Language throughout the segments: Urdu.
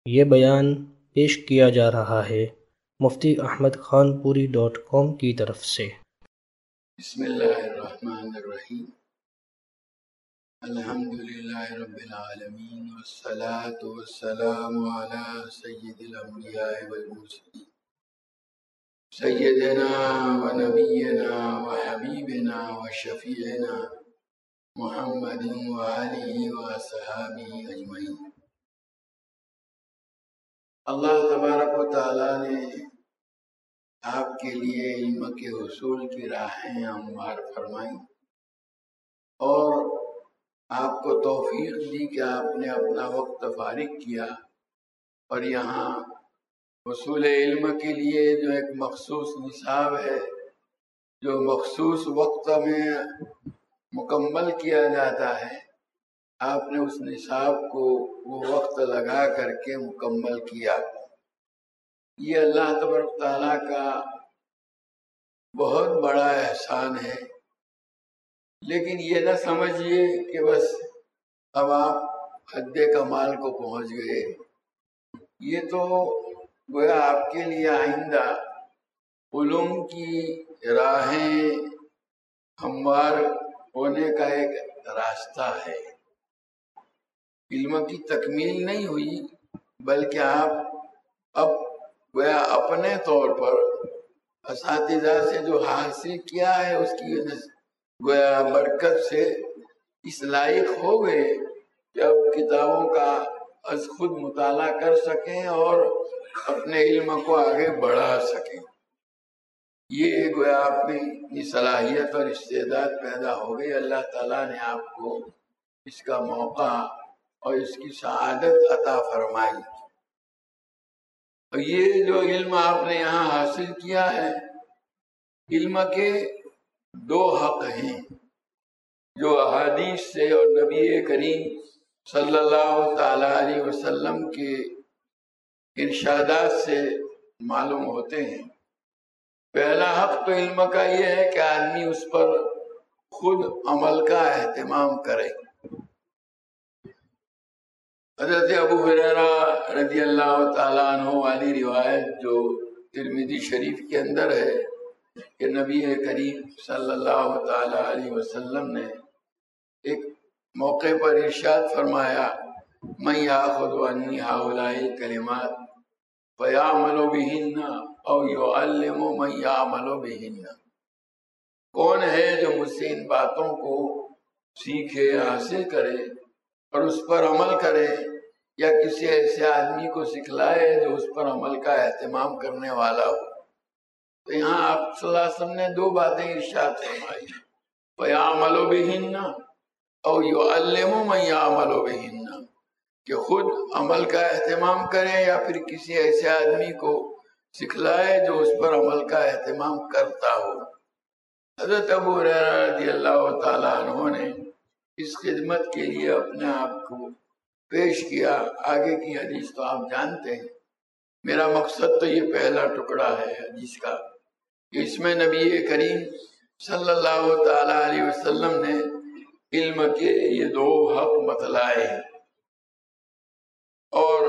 یہ بیان پیش کیا جا رہا ہے مفتی احمد خان پوری .com کی طرف سے۔ بسم اللہ الرحمن الرحیم۔ الحمدللہ رب العالمین والصلاة والسلام علی سید الانبیاء والمرسلین سیدنا و نبینا و حبیبنا و شفیعنا محمد و آلہ و صحابہ اجمعین۔ اللہ تبارک و تعالیٰ نے آپ کے لیے علم کے حصول کی راہیں ہموار فرمائیں اور آپ کو توفیق دی کہ آپ نے اپنا وقت فارغ کیا اور یہاں حصول علم کے لیے جو ایک مخصوص نصاب ہے جو مخصوص وقت میں مکمل کیا جاتا ہے، آپ نے اس نصاب کو وہ وقت لگا کر کے مکمل کیا۔ یہ اللہ تبارک تعالیٰ کا بہت بڑا احسان ہے، لیکن یہ نہ سمجھیے کہ بس اب آپ حد کمال کو پہنچ گئے۔ یہ تو گویا آپ کے لیے آئندہ علوم کی راہیں ہموار ہونے کا ایک راستہ ہے۔ علم کی تکمیل نہیں ہوئی، بلکہ آپ اب گویا اپنے طور پر اساتذہ سے جو حاصل کیا ہے اس کی گویا برکت سے اس لائق ہو گئے کہ اب کتابوں کا از خود مطالعہ کر سکیں اور اپنے علم کو آگے بڑھا سکیں۔ یہ گویا آپ میں یہ صلاحیت اور استعداد پیدا ہو گئی۔ اللہ تعالیٰ نے آپ کو اس کا موقع اور اس کی سعادت عطا فرمائی۔ اور یہ جو علم آپ نے یہاں حاصل کیا ہے، علم کے دو حق ہیں جو احادیث سے اور نبی کریم صلی اللہ تعالی علیہ وسلم کے ارشادات سے معلوم ہوتے ہیں۔ پہلا حق تو علم کا یہ ہے کہ آدمی اس پر خود عمل کا اہتمام کرے۔ حضرت ابو ہریرہ رضی اللہ تعالیٰ عنہ والی روایت جو ترمذی شریف کے اندر ہے کہ نبی کریم صلی اللہ تعالیٰ علیہ وسلم نے ایک موقع پر ارشاد فرمایا، من یاخذ عنی ہؤلاء الکلمات فیعمل بہن او یعلم من یعمل بہن۔ کون ہے جو مجھ سے ان باتوں کو سیکھے، حاصل کرے اور اس پر عمل کرے، یا کسی ایسے آدمی کو سکھلائے جو اس پر عمل کا اہتمام کرنے والا ہو۔ تو یہاں آپ صلی اللہ علیہ وسلم نے دو باتیں ارشاد فرمائی، فَيَعْمَلُ بِهِنَّ او يُعَلِّمُ مَنْ يَعْمَلُ بِهِنَّ، کہ خود عمل کا اہتمام کرے یا پھر کسی ایسے آدمی کو سکھلائے جو اس پر عمل کا اہتمام کرتا ہو۔ حضرت ابو ہریرہ رضی اللہ تعالیٰ عنہ نے اس خدمت کے لیے اپنے آپ کو پیش کیا۔ آگے کی حدیث تو آپ جانتے ہیں، میرا مقصد تو یہ پہلا ٹکڑا ہے حدیث کا کہ اس میں نبی کریم صلی اللہ تعالی علیہ وسلم نے علم کے یہ دو حق بتلائے ہیں۔ اور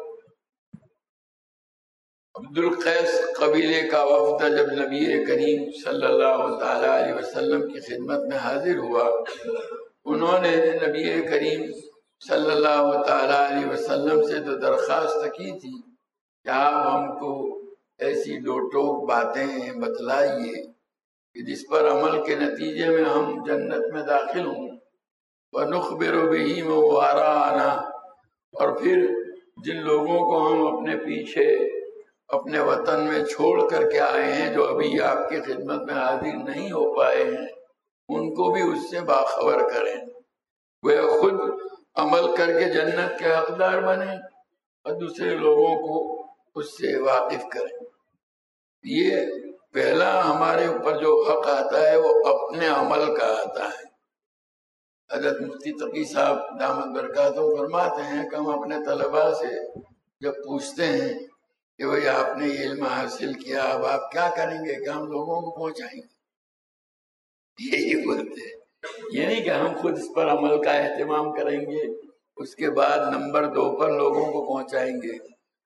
عبد القیس قبیلے کا وفد جب نبی کریم صلی اللہ تعالی علیہ وسلم کی خدمت میں حاضر ہوا، انہوں نے نبی کریم صلی اللہ تعالی علیہ وسلم سے تو درخواست کی تھی کہ آپ ہم کو ایسی دو ٹوک باتیں بتلائیے کہ جس پر عمل کے نتیجے میں ہم جنت میں داخل ہوں، وَنُخْبِرُ بِهِ مَنْ وَرَاءَنَا، اور پھر جن لوگوں کو ہم اپنے پیچھے اپنے وطن میں چھوڑ کر کے آئے ہیں، جو ابھی آپ کی خدمت میں حاضر نہیں ہو پائے ہیں، ان کو بھی اس سے باخبر کریں، وہ خود عمل کر کے جنت کے حقدار بنیں اور دوسرے لوگوں کو اس سے واقف کریں۔ یہ پہلا ہمارے اوپر جو حق آتا ہے وہ اپنے عمل کا آتا ہے۔ حضرت مفتی تقی صاحب دامت برکاتہم فرماتے ہیں کہ ہم اپنے طلباء سے جب پوچھتے ہیں کہ بھئی آپ نے یہ علم حاصل کیا، اب آپ کیا کریں گے؟ کہ ہم لوگوں کو پہنچائیں گے، یہی بولتے ہیں۔ یہ نہیں کہ ہم خود اس پر عمل کا اہتمام کریں گے، اس کے بعد نمبر 2 پر لوگوں کو پہنچائیں گے۔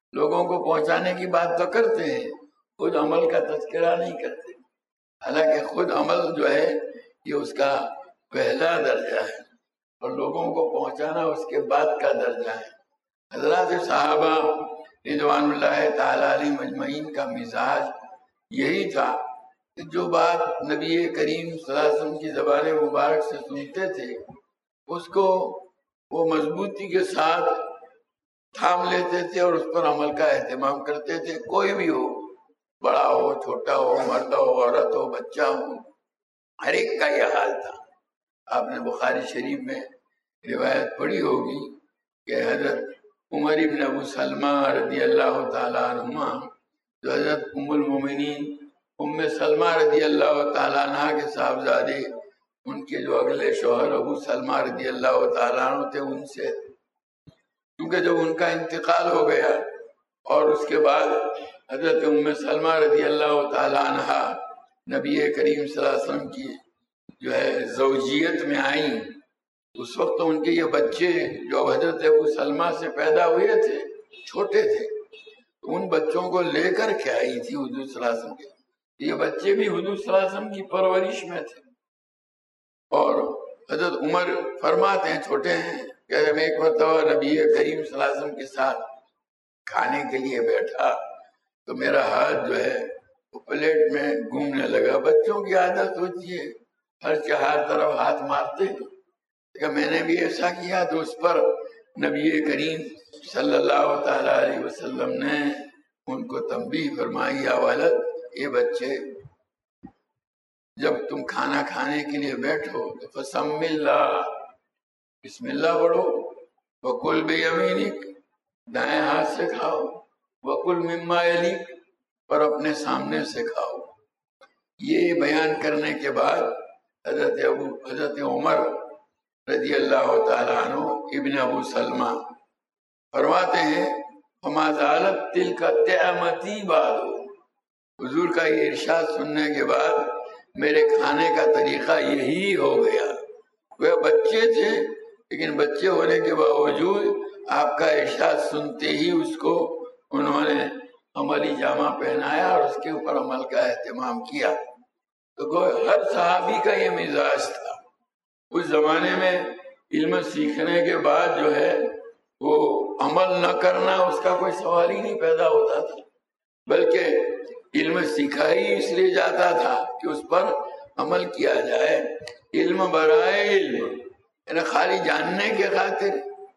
لوگوں کو پہنچانے کی بات تو کرتے ہیں، خود عمل کا تذکرہ نہیں کرتے، حالانکہ خود عمل جو ہے یہ اس کا پہلا درجہ ہے اور لوگوں کو پہنچانا اس کے بعد کا درجہ ہے۔ حضرات صحابہ رضوان اللہ تعالی علیہ مجمعین کا مزاج یہی تھا کہ جو بات نبی کریم صلی اللہ علیہ وسلم کی زبان مبارک سے سنتے تھے اس کو وہ مضبوطی کے ساتھ تھام لیتے تھے اور اس پر عمل کا اہتمام کرتے تھے، کوئی بھی ہو، بڑا ہو، چھوٹا ہو، مرد ہو، عورت ہو، بچہ ہو، ہر ایک کا یہ حال تھا۔ آپ نے بخاری شریف میں روایت پڑھی ہوگی کہ حضرت عمر ابن ابو سلمہ رضی اللہ تعالیٰ عنہ جو حضرت ام المومنین ام سلمہ رضی اللہ تعالیٰ عنہ کے صاحبزادے، ان کے جو اگلے شوہر ابو سلمہ رضی اللہ تعالیٰ عنہ تھے، ان سے کیونکہ جب ان کا انتقال ہو گیا اور اس کے بعد حضرت ام سلمہ رضی اللہ تعالیٰ عنہ نبی کریم صلی اللہ علیہ وسلم کی جو ہے زوجیت میں آئیں، اس وقت ان کے یہ بچے جو حضرت ابو سلمہ سے پیدا ہوئے تھے چھوٹے تھے، ان بچوں کو لے کر کے آئی تھی حضور صلی اللہ علیہ وسلم کے، یہ بچے بھی حضور صلی اللہ علیہ وسلم کی پرورش میں تھے۔ اور حضرت عمر فرماتے ہیں، چھوٹے ہیں، کہ جب ایک مرتبہ نبی کریم صلی اللہ علیہ وسلم کے ساتھ کھانے کے لیے بیٹھا تو میرا ہاتھ جو ہے وہ پلیٹ میں گھومنے لگا۔ بچوں کی عادت ہوتی ہے، ہر طرف ہاتھ مارتے ہیں، کہ میں نے بھی ایسا کیا تو اس پر نبی کریم صلی اللہ تعالی علیہ وسلم نے ان کو تنبیہ فرمائی، یا ولد، یہ بچے جب تم کھانا کھانے کے لیے بیٹھو تو فسم اللہ، بسم اللہ پڑھو، وکل بیمینک، دائیں ہاتھ سے کھاؤ، وکل مما یلیک، اور اپنے سامنے سے کھاؤ۔ یہ بیان کرنے کے بعد حضرت عمر رضی اللہ تعالیٰ عنہ ابن ابو سلمہ فرماتے ہیں، فما زالت تلک طعمتی بعد، حضور کا یہ ارشاد سننے کے بعد میرے کھانے کا طریقہ یہی ہو گیا۔ وہ بچے تھے لیکن بچے ہونے کے باوجود آپ کا ارشاد سنتے ہی اس کو انہوں نے عملی جامہ پہنایا اور اس کے اوپر عمل کا اہتمام کیا۔ تو ہر صحابی کا یہ مزاج تھا۔ اس زمانے میں علم سیکھنے کے بعد جو ہے وہ عمل نہ کرنا اس کا کوئی سوال ہی نہیں پیدا ہوتا تھا، بلکہ علم سیکھا ہی اس لیے جاتا تھا کہ اس پر عمل کیا جائے۔ علم برائے علم، یعنی خالی جاننے کے خاطر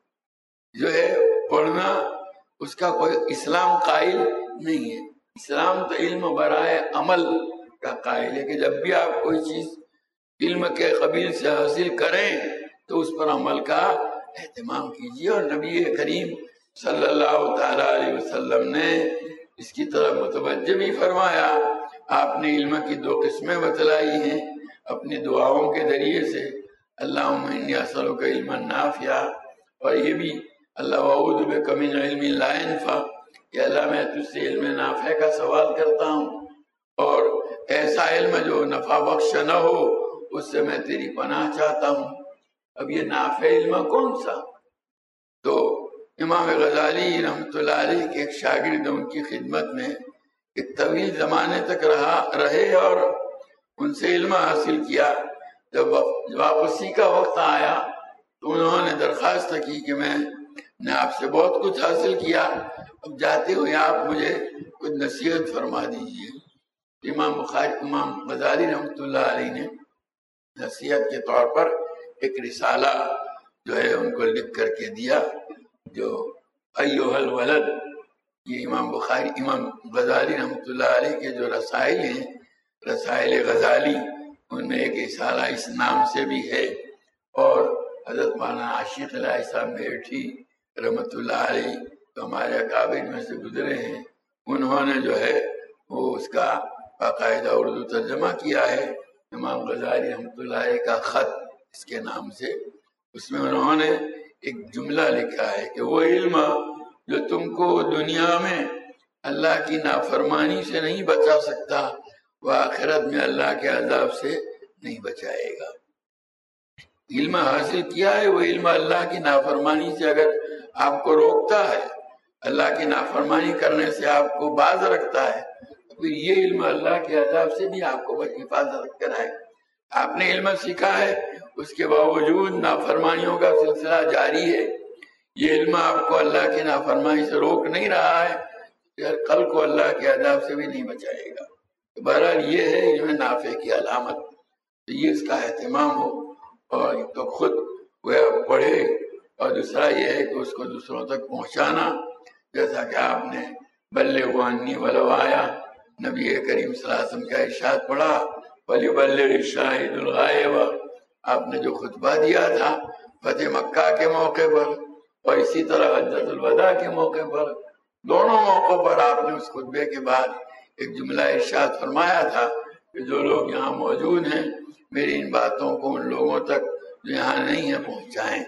جو ہے پڑھنا، اس کا کوئی اسلام قائل نہیں ہے۔ اسلام تو علم برائے عمل کا قائل ہے کہ جب بھی آپ کوئی چیز علم کے قبیل سے حاصل کریں تو اس پر عمل کا اہتمام کیجیے، اور نبی کریم صلی اللہ تعالی علیہ وسلم نے اس کی طرف متوجہ بھی فرمایا۔ آپ نے علم کی دو قسمیں بتلائی ہیں اپنی دعاؤں کے ذریعے سے، اللہم انی اسألک علما نافعا، اور یہ بھی اللہ اعوذ بک من علم لا ينفع، کہ اللہ میں تجھ سے علم نافع کا سوال کرتا ہوں، اور ایسا علم جو نفع بخش نہ ہو اس سے میں تیری پناہ چاہتا ہوں۔ اب یہ نافع علم کون سا؟ تو امام غزالی رحمۃ اللہ علیہ کے ایک شاگرد ان کی خدمت میں ایک طویل زمانے تک رہے اور ان سے علم حاصل کیا۔ جب واپسی کا وقت آیا تو انہوں نے درخواست کی کہ میں نے آپ سے بہت کچھ حاصل کیا، اب جاتے ہوئے آپ مجھے کچھ نصیحت فرما دیجیے۔ امام غزالی رحمۃ اللہ علیہ نے نصیحت کے طور پر ایک رسالہ جو ہے ان کو لکھ کر کے دیا، جو ایھا الولد، یہ امام غزالی رحمۃ اللہ علیہ کے جو رسائل ہیں، رسائل غزالی، ان میں ایک رسالہ اس نام سے بھی ہے، اور حضرت مولانا عاشق الہی صاحب میرٹھی رحمۃ اللہ علیہ تو ہمارے اکابر میں سے گزرے ہیں، انہوں نے جو ہے وہ اس کا باقاعدہ اردو ترجمہ کیا ہے، امام غزالی رحمۃ اللہ علیہ کا خط اس کے نام سے۔ اس میں انہوں نے ایک جملہ لکھا ہے کہ وہ علم جو تم کو دنیا میں اللہ کی نافرمانی سے نہیں بچا سکتا، وہ آخرت میں اللہ کے عذاب سے نہیں بچائے گا۔ علم حاصل کیا ہے، وہ علم اللہ کی نافرمانی سے اگر آپ کو روکتا ہے، اللہ کی نافرمانی کرنے سے آپ کو باز رکھتا ہے، پھر یہ علم اللہ کے عذاب سے بھی آپ کو حفاظت کرائے۔ آپ نے علم سیکھا ہے، اس کے باوجود نافرمانیوں کا سلسلہ جاری ہے، یہ علم آپ کو اللہ کی نافرمانی سے روک نہیں رہا ہے، کل کو اللہ کے عذاب سے بھی نہیں بچائے گا۔ بہرحال یہ ہے علم نافع کی علامت، تو یہ اس کا اہتمام ہو، اور تو خود وہ پڑھے، اور دوسرا یہ ہے کہ اس کو دوسروں تک پہنچانا، جیسا کہ آپ نے بلغوا عنی ولو آیا، نبی کریم صلی اللہ علیہ وسلم کا ارشاد پڑھا، وَلِيُبَلِّغِ الشَّاهِدُ الْغَائِبَ، آپ نے جو خطبہ دیا تھا فتح مکہ کے موقع پر اور اسی طرح حجۃ الوداع کے موقع پر، دونوں موقعوں پر آپ نے اس خطبے کے بعد ایک جملہ ارشاد فرمایا تھا کہ جو لوگ یہاں موجود ہیں میری ان باتوں کو ان لوگوں تک جو یہاں نہیں ہیں پہنچائیں۔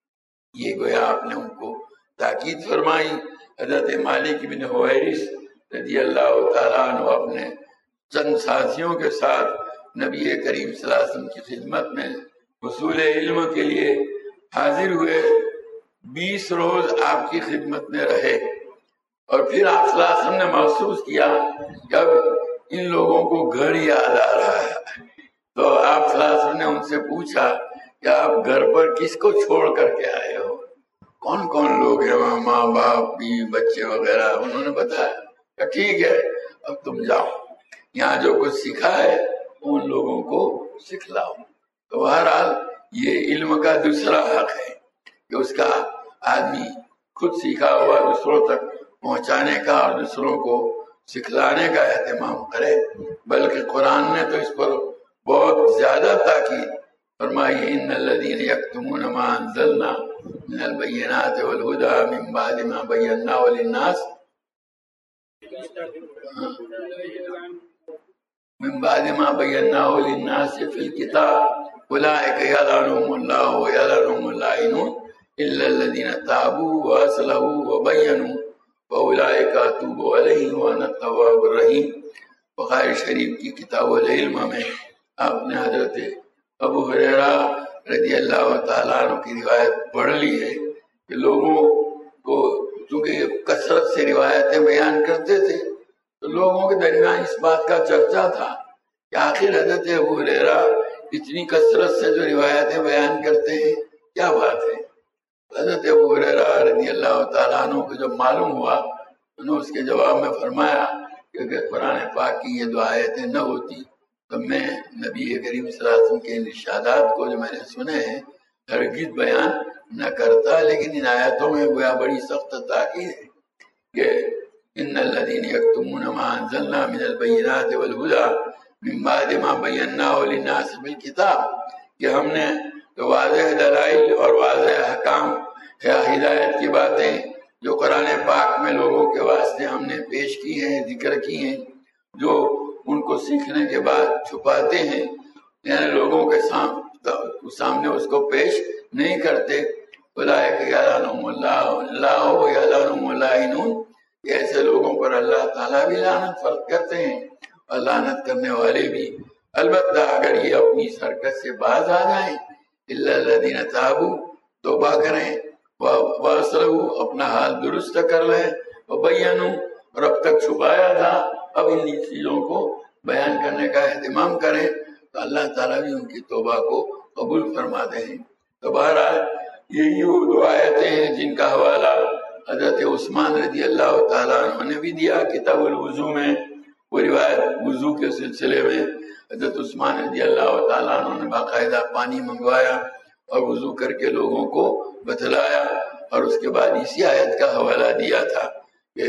یہ گویا آپ نے ان کو تاکید فرمائی۔ حضرت مالک بن حویرث رضی اللہ تعالیٰ عنہ اپنے چند ساتھیوں کے ساتھ نبی کریم صلی اللہ علیہ وسلم کی خدمت میں حصول علم کے لیے حاضر ہوئے، 20 روز آپ کی خدمت میں رہے، اور پھر آپ صلی اللہ علیہ وسلم نے محسوس کیا کہ اب ان لوگوں کو گھر یاد آ رہا ہے، تو آپ صلی اللہ علیہ وسلم نے ان سے پوچھا کہ آپ گھر پر کس کو چھوڑ کر کے آئے ہو، کون کون لوگ ہیں وہاں، ماں باپ بیوی بچے وغیرہ؟ انہوں نے بتایا کہ ٹھیک ہے اب تم جاؤ، یہاں جو کچھ سیکھا ہے ان لوگوں کو سکھلاؤ۔ تو بہرحال یہ علم کا دوسرا حق ہے کہ اس کا آدمی خود سیکھا ہوا دوسروں تک پہنچانے کا اور دوسروں کو سکھلانے کا اہتمام کرے، بلکہ قرآن نے تو اس پر بہت زیادہ تاکید فرمائی، ان الذین یکتمون ما انزلنا من البینات والہدی من بعد ما بیناہ للناس من بعد ما بیناہ للناس فی الکتاب اولئک یلعنهم اللہ ویلعنهم اللاعنون الا الذین تابوا واصلحوا وبینوا فاولئک اتوب علیہم وانا التواب الرحیم۔ بخاری شریف کی کتاب العلم میں آپ نے حضرت ابو ہریرہ رضی اللہ تعالیٰ عنہ کی روایت پڑھ لی ہے کہ لوگوں کو چونکہ کثرت سے روایتیں بیان کرتے تھے تو لوگوں کے درمیان اس بات کا چرچا تھا کہ آخر حضرت ابو ہریرہ اتنی کثرت سے جو روایتیں بیان کرتے ہیں کیا بات ہے؟ حضرت ابو ہریرہ رضی اللہ تعالیٰ عنہ کو جب معلوم ہوا انہوں نے اس کے جواب میں فرمایا کہ اگر قرآن پاک کی یہ دو آیتیں نہ ہوتی تو میں نبی کریم صلی اللہ علیہ وسلم کے ارشادات کو جو میں نے سنے ہیں ہرگز بیان نہ کرتا، لیکن ان آیتوں میں گویا بڑی سخت تاکید ہے کہ ان الذین یکتمون ما انزلنا من البینات والہدی من بعد ما بیناہ للناس بالکتاب، کہ ہم نے تو واضح دلائل اور واضح احکام یا ہدایت کی باتیں جو قرآن پاک میں لوگوں کے واسطے ہم نے پیش کی ہیں، ذکر کی ہیں، جو ان کو سیکھنے کے بعد چھپاتے ہیں، یعنی لوگوں کے سامنے اس کو پیش نہیں کرتے، اولئک یلعنهم اللہ ویلعنهم اللاعنون، ایسے لوگوں پر اللہ تعالیٰ بھی لعنت فرض کرتے ہیں اور لعنت کرنے والے بھی، البتہ اگر یہ اپنی حرکت سے باز آ جائیں، الا الذین تابوا، توبہ کریں، واصلحوا، اپنا حال درست کر لیں، وبینوا، اور اب تک چھپایا تھا اب ان چیزوں کو بیان کرنے کا اہتمام کریں تو اللہ تعالیٰ بھی ان کی توبہ کو قبول فرماتے ہیں۔ تو بہرحال یہی وہ دو آیتیں ہیں جن کا حوالہ حضرت عثمان رضی اللہ تعالیٰ عنہ نے بھی دیا کتاب الوضو میں، وہ روایت وضو کے سلسلے میں حضرت عثمان رضی اللہ تعالیٰ عنہ نے باقاعدہ پانی منگوایا اور وضو کر کے لوگوں کو بتلایا، اور اس کے بعد اسی آیت کا حوالہ دیا تھا کہ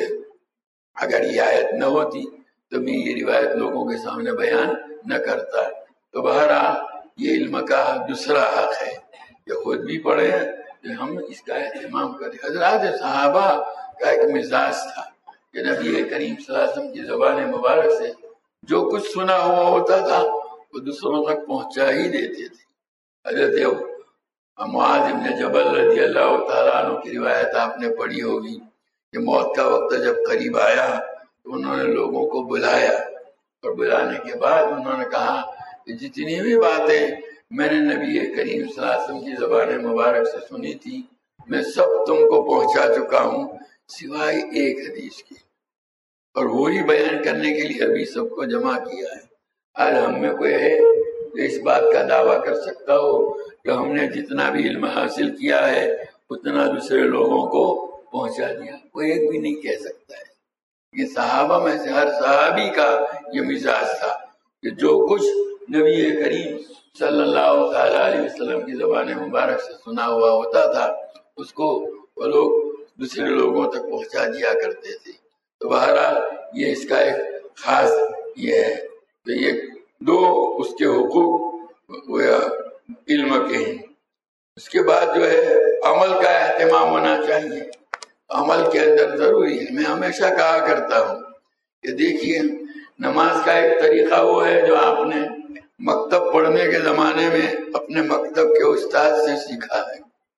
اگر یہ آیت نہ ہوتی تو میں یہ روایت لوگوں کے سامنے بیان نہ کرتا۔ تو بہرحال یہ علم کا دوسرا حق ہے کہ خود بھی پڑھیں کہ ہم اس کا اہتمام کریں۔ حضرات صحابہ کا ایک مزاج تھا کہ نبی کریم صلی اللہ علیہ وسلم کی زبان مبارک سے جو کچھ سنا ہوا ہوتا تھا وہ دوسروں تک پہنچا ہی دیتے تھے۔ حضرت معاذ بن جبل رضی اللہ تعالیٰ عنہ کی روایت آپ نے پڑھی ہوگی کہ موت کا وقت جب قریب آیا تو انہوں نے لوگوں کو بلایا، اور بلانے کے بعد انہوں نے کہا کہ جتنی بھی باتیں میں نے نبی کریم صلی اللہ علیہ وسلم کی زبان مبارک سے سنی تھی میں سب تم کو پہنچا چکا ہوں، سوائے ایک حدیث کی، اور وہی بیان کرنے کے لیے ابھی سب کو جمع کیا ہے۔ آج ہم میں کوئی ہے جو اس بات کا دعویٰ کر سکتا ہو کہ ہم نے جتنا بھی علم حاصل کیا ہے اتنا دوسرے لوگوں کو پہنچا دیا؟ کوئی ایک بھی نہیں کہہ سکتا ہے۔ یہ صحابہ میں سے ہر صحابی کا یہ مزاج تھا کہ جو کچھ نبی کریم صلی اللہ علیہ وسلم کی زبان مبارک سے سنا ہوا ہوتا تھا اس کو وہ لوگ دوسرے لوگوں تک پہنچا دیا کرتے تھے۔ تو بہرحال یہ اس کا ایک خاص یہ ہے، تو یہ دو اس کے حقوق علم کے ہیں۔ اس کے بعد جو ہے عمل کا اہتمام ہونا چاہیے، عمل کے اندر ضروری ہے۔ میں ہمیشہ کہا کرتا ہوں کہ دیکھیے نماز کا ایک طریقہ وہ ہے جو آپ نے مکتب پڑھنے کے زمانے میں اپنے مکتب کے استاد سے سیکھا ہے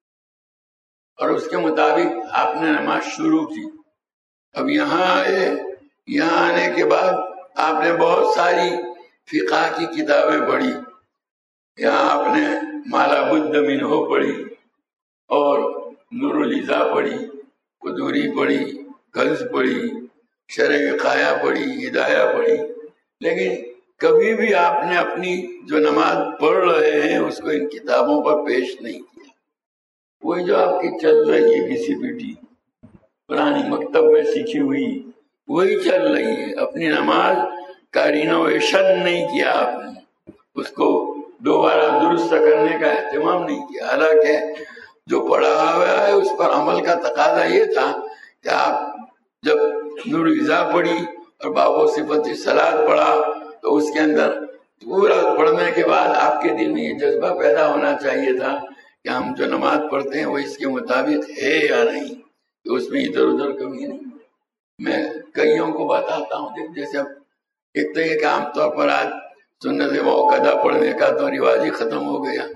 اور اس کے مطابق آپ نے نماز شروع کی۔ اب یہاں آئے، یہاں آنے کے بعد آپ نے بہت ساری فقہ کی کتابیں پڑھی، یہاں آپ نے مالا بدھ منہ پڑھی اور نور العزا پڑھی، قدوری پڑھی، کنز پڑھی، شرح وقایہ پڑھی، ہدایہ پڑھی، لیکن کبھی بھی آپ نے اپنی جو نماز پڑھ رہے ہیں اس کو ان کتابوں پر پیش نہیں کیا۔ وہی جو آپ کی چل رہی ہے کسی بیٹی پرانی مکتب میں سیکھی ہوئی وہی چل رہی ہے، اپنی نماز کا رینوویشن نہیں کیا آپ نے، اس کو دوبارہ درست کرنے کا اہتمام نہیں کیا۔ حالانکہ جو پڑھا ہوا ہے اس پر عمل کا تقاضا یہ تھا کہ آپ جب نور العزا پڑھی اور باب و صفت الصلاۃ پڑھا تو اس کے اندر پورا پڑھنے کے بعد آپ کے دل میں یہ جذبہ پیدا ہونا چاہیے تھا کہ ہم جو نماز پڑھتے ہیں وہ اس کے مطابق ہے یا نہیں، تو اس میں ادھر ادھر کمی نہیں۔ میں کئیوں کو بتاتا ہوں، جیسے ایک تو یہ کہ عام طور پر آج سنت موقدہ پڑھنے کا تو رواج ہی ختم ہو گیا۔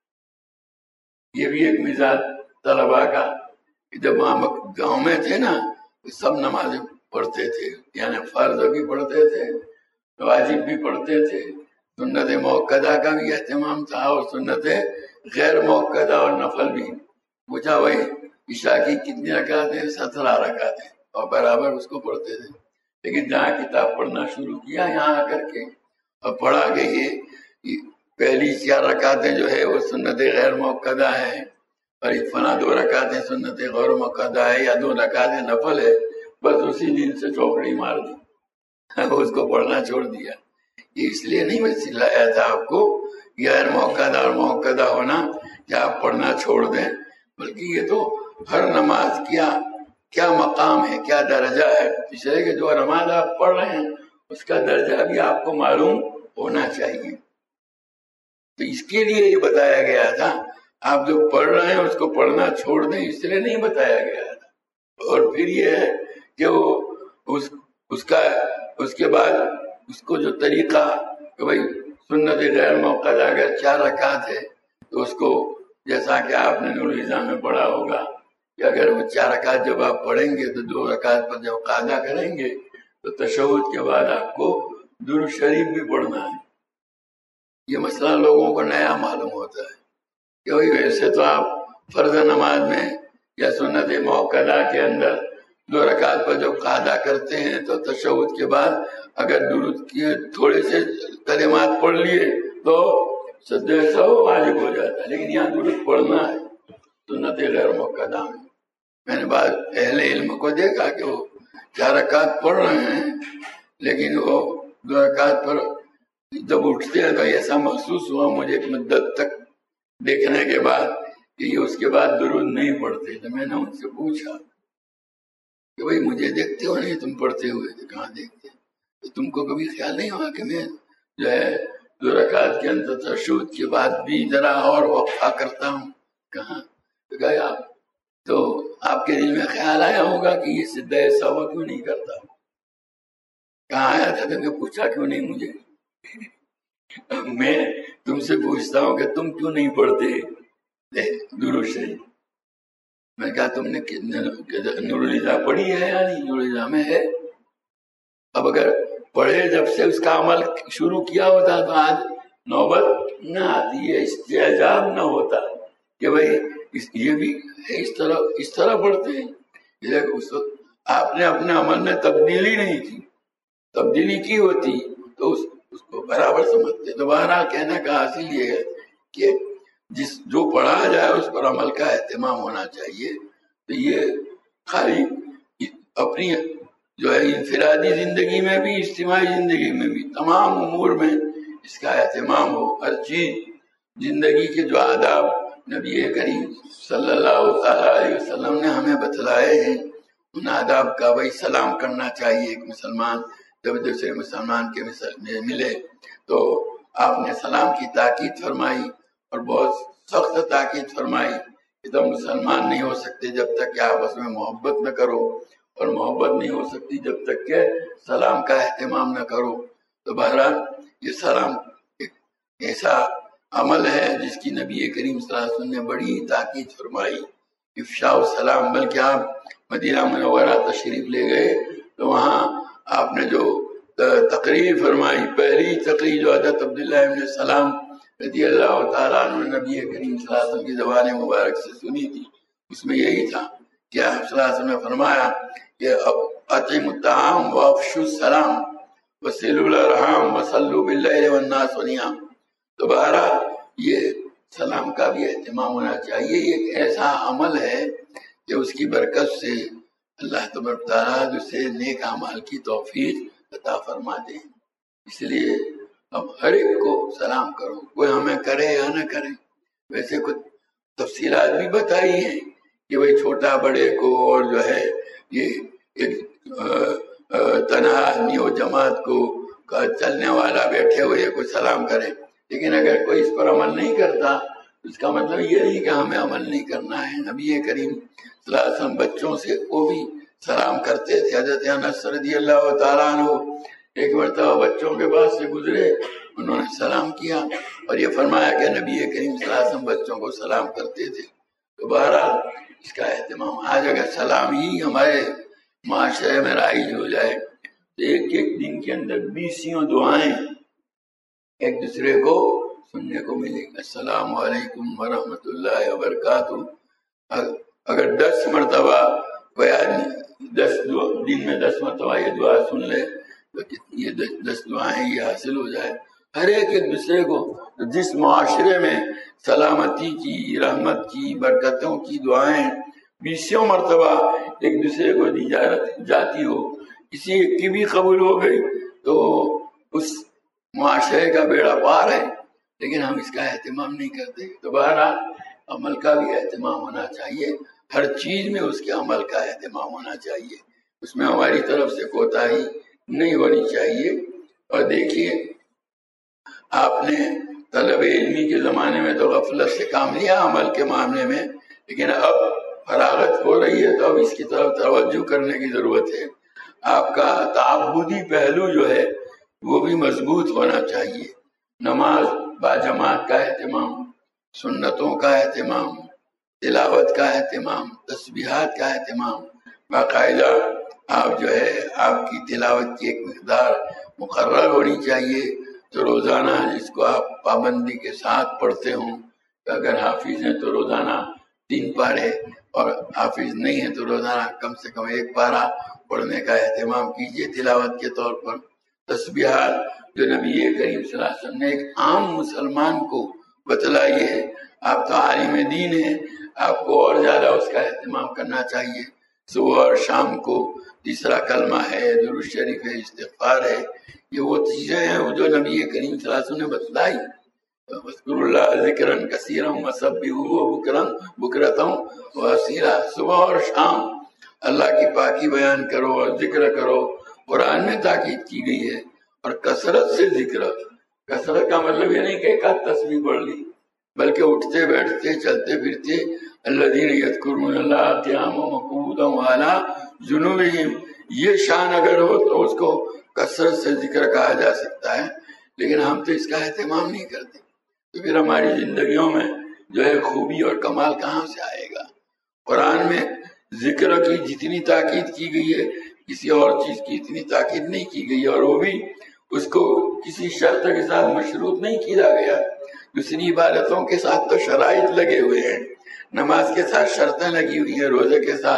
یہ بھی ایک مزاج طلباء کا، جب وہاں گاؤں میں تھے نا سب نمازیں پڑھتے تھے، یعنی فرض بھی پڑھتے تھے، واجب بھی پڑھتے تھے، سنت موقدہ کا بھی اہتمام تھا اور سنت غیر موقدہ اور نفل بھی۔ پوچھا بھائی عشاء کی کتنی رکعتیں ہیں؟ 17 رکعتیں، اور برابر اس کو پڑھتے تھے۔ لیکن جہاں کتاب پڑھنا شروع کیا یہاں آ کر کے اور پڑھا کہ یہ پہلی 4 رکعتیں جو ہے وہ سنت غیر موقدہ ہے اور ایک فنا 2 رکعتیں سنت غیر موقدہ ہے یا 2 رکعتیں نفل ہے، بس اسی دن سے چوکڑی مار دی، اس کو پڑھنا چھوڑ دیا۔ یہ اس لیے نہیں میں سکھلایا تھا آپ کو غیر موقدہ اور موقدہ ہونا کہ آپ پڑھنا چھوڑ دیں، بلکہ یہ تو ہر نماز کیا مقام ہے، کیا درجہ ہے، اس لیے کہ جو نماز آپ پڑھ رہے ہیں اس کا درجہ بھی آپ کو معلوم ہونا چاہیے۔ تو اس کے لیے یہ بتایا گیا تھا، آپ جو پڑھ رہے ہیں اس کو پڑھنا چھوڑ دیں، اس لیے نہیں بتایا گیا تھا۔ اور پھر یہ ہے کہ وہ اس کے بعد اس کو جو طریقہ کہ بھائی سنت غیر موقدہ اگر 4 رکعت ہے تو اس کو جیسا کہ آپ نے نور العزا میں پڑھا ہوگا کہ اگر وہ 4 رکعت جب آپ پڑھیں گے تو 2 رکعت پر جب قاعدہ کریں گے تو تشہد کے بعد آپ کو درود شریف بھی پڑھنا ہے۔ یہ مسئلہ لوگوں کو نیا معلوم ہوتا ہے کہ بھائی ویسے تو آپ فرض نماز میں یا سنت موقدہ کے اندر 2 رکعت پر جب قاعدہ کرتے ہیں تو تشہد کے بعد اگر درود کے تھوڑے سے کلمات پڑھ لیے تو سجدہ سہو واجب ہو جاتا ہے، لیکن یہاں درود پڑھنا ہے سنت غیر موقدہ میں۔ میں نے بعض اہل علم کو دیکھا کہ وہ 4 رکعت پڑھ رہے ہیں لیکن وہ 2 رکعت پر جب اٹھتے ہیں تو ایسا محسوس ہوا مجھے ایک مدت تک دیکھنے کے بعد کہ یہ اس کے بعد درود نہیں پڑھتے۔ تو میں نے ان سے پوچھا کہ بھائی مجھے دیکھتے ہو نہیں تم پڑھتے ہوئے؟ تو کہاں دیکھتے، تو تم کو کبھی خیال نہیں ہوا کہ میں جو ہے 2 رکعت کے اندر تشہد کے بعد بھی ذرا اور وقفہ کرتا ہوں؟ کہاں؟ تو کہا تو آپ کے دل میں خیال آیا ہوگا کہ یہ سجدہ سہو کیوں نہیں کرتا؟ کہاں آیا تھا؟ تو کہ پوچھا کیوں نہیں مجھے؟ میں تم سے پوچھتا ہوں کہ تم کیوں نہیں پڑھتے درود شریف؟ میں کہا تم نے نور العزا پڑھی ہے یا نہیں؟ نور العزا میں ہے۔ اب اگر پڑھے جب سے اس کا عمل شروع کیا ہوتا تو آج نوبت نہ آتی ہے، استعجاب نہ ہوتا کہ بھائی یہ بھی اس طرح پڑھتے ہیں، لیکن اس وقت آپ نے اپنے عمل میں تبدیلی نہیں کی، تبدیلی کی ہوتی تو اس کو برابر سمجھتے۔ دوبارہ کہنے کا حاصل یہ ہے کہ جو پڑھا جائے اس پر عمل کا اہتمام ہونا چاہیے۔ تو یہ خالی اپنی جو ہے انفرادی زندگی میں بھی، اجتماعی زندگی میں بھی، تمام امور میں اس کا اہتمام ہو۔ ہر چیز زندگی کے جو آداب نبی کریم صلی اللہ علیہ وسلم نے ہمیں بتلائے ہیں، ان آداب کا بھائی سلام کرنا چاہیے۔ ایک مسلمان جب دوسرے مسلمان کے ملے تو آپ نے سلام کی تاکید فرمائی، اور بہت سخت تاکید فرمائی کہ تم مسلمان نہیں ہو سکتے جب تک کہ آپس میں محبت نہ کرو، اور محبت نہیں ہو سکتی جب تک کہ سلام کا اہتمام نہ کرو۔ تو بہرحال یہ سلام ایک ایسا عمل ہے جس کی نبی کریم صلی اللہ علیہ وسلم نے بڑی تاکید فرمائی، افشاء السلام۔ بلکہ آپ مدینہ منورہ تشریف لے گئے تو وہاں آپ نے جو تقریر فرمائی، پہلی تقریر جو حضرت عبداللہ ابن سلام رضی اللہ تعالیٰ عنہ نبی کریم صلی اللہ علیہ وسلم کی زبان مبارک سے سنی تھی، اس میں یہی تھا کہ آپ صلی اللہ علیہ وسلم نے فرمایا کہ اطعموا الطعام وافشوا السلام وصلوا الارحام وصلوا باللیل والناس نیام۔ تو بہرحال یہ سلام کا بھی اہتمام ہونا چاہیے۔ یہ ایک ایسا عمل ہے کہ اس کی برکت سے اللہ تبارک و تعالیٰ اسے نیک اعمال کی توفیق عطا فرما دے۔ اس لیے اب ہر ایک کو سلام کرو، کوئی ہمیں کرے یا نہ کرے۔ ویسے کچھ تفصیلات بھی بتائی ہیں کہ بھئی چھوٹا بڑے کو، اور جو ہے یہ ایک تنہا آدمی و جماعت کو، چلنے والا بیٹھے ہوئے کو سلام کرے۔ لیکن اگر کوئی اس پر عمل نہیں کرتا اس کا مطلب یہ نہیں کہ ہمیں عمل نہیں کرنا ہے۔ نبی کریم صلی اللہ علیہ وسلم بچوں سے وہ بھی سلام کرتے تھے۔ حضرت انس رضی اللہ تعالیٰ عنہ ایک مرتبہ بچوں کے پاس سے گزرے، انہوں نے سلام کیا اور یہ فرمایا کہ نبی کریم صلی اللہ علیہ وسلم بچوں کو سلام کرتے تھے۔ تو بہرحال اس کا اہتمام، آج اگر سلام ہی ہمارے معاشرے میں رائج ہو جائے تو ایک ایک دن کے اندر 20 دعائیں ایک دوسرے کو سننے کو ملے گا۔ السلام علیکم ورحمۃ اللہ وبرکاتہ۔ اگر 10 مرتبہ کوئی آدمی 10 دن میں 10 مرتبہ یہ دعا سن لے تو یہ 10 دعائیں یہ حاصل ہو جائے۔ ہر ایک دوسرے کو، جس معاشرے میں سلامتی کی، رحمت کی، برکتوں کی دعائیں 20 مرتبہ ایک دوسرے کو دی جاتی ہو، کسی ایک کی بھی قبول ہو گئی تو اس معاشرے کا بیڑا پار ہے۔ لیکن ہم اس کا اہتمام نہیں کرتے۔ تو بہرحال عمل کا بھی اہتمام ہونا چاہیے، ہر چیز میں اس کے عمل کا اہتمام ہونا چاہیے، اس میں ہماری طرف سے کوتاہی نہیں ہونی چاہیے۔ اور دیکھیے آپ نے طلب علمی کے زمانے میں تو غفلت سے کام لیا عمل کے معاملے میں، لیکن اب فراغت ہو رہی ہے تو اب اس کی طرف توجہ کرنے کی ضرورت ہے۔ آپ کا تعبدی پہلو جو ہے وہ بھی مضبوط ہونا چاہیے۔ نماز باجماعت کا اہتمام، سنتوں کا اہتمام، تلاوت کا اہتمام، تسبیحات کا اہتمام، باقاعدہ آپ جو ہے آپ کی تلاوت کی ایک مقدار مقرر ہونی چاہیے، تو روزانہ جس کو آپ پابندی کے ساتھ پڑھتے ہوں، اگر حافظ ہیں تو روزانہ 3 پارے، اور حافظ نہیں ہے تو روزانہ کم سے کم 1 پارہ پڑھنے کا اہتمام کیجیے تلاوت کے طور پر۔ تسبیحات جو نبی کریم صلی اللہ علیہ وسلم نے ایک عام مسلمان کو بتلائی ہے، آپ تو عالم دین ہیں، آپ کو اور زیادہ اس کا اہتمام کرنا چاہیے۔ صبح اور شام کو تیسرا کلمہ ہے، درود شریف ہے، استغفار ہے، یہ وہ چیزیں ہیں جو نبی کریم صلی اللہ علیہ وسلم نے بتلائی۔ اذکروا اللہ ذکرا کثیرا وسبحوہ بکرۃ واصیلا، صبح اور شام اللہ کی پاکی بیان کرو اور ذکر کرو۔ قرآن میں تاکید کی گئی ہے، اور کثرت سے ذکر۔ کثرت کا مطلب یہ نہیں کہ ایک آدھ تسبیح پڑھ لی، بلکہ اٹھتے بیٹھتے چلتے پھرتے الذین یذکرون اللہ قیاما وقعودا وعلی جنوبہم، یہ شان اگر ہو تو اس کو کثرت سے ذکر کہا جا سکتا ہے۔ لیکن ہم تو اس کا اہتمام نہیں کرتے، تو پھر ہماری زندگیوں میں جو ہے خوبی اور کمال کہاں سے آئے گا؟ قرآن میں ذکر کی جتنی تاکید کی گئی ہے کسی اور چیز کی اتنی تاکید نہیں کی گئی، اور وہ بھی اس کو کسی شرط کے ساتھ مشروط نہیں کیا گیا۔ دوسری عبادتوں کے ساتھ تو شرائط لگے ہوئے ہیں، نماز کے ساتھ شرطیں لگی ہوئی ہیں، روزے کے ساتھ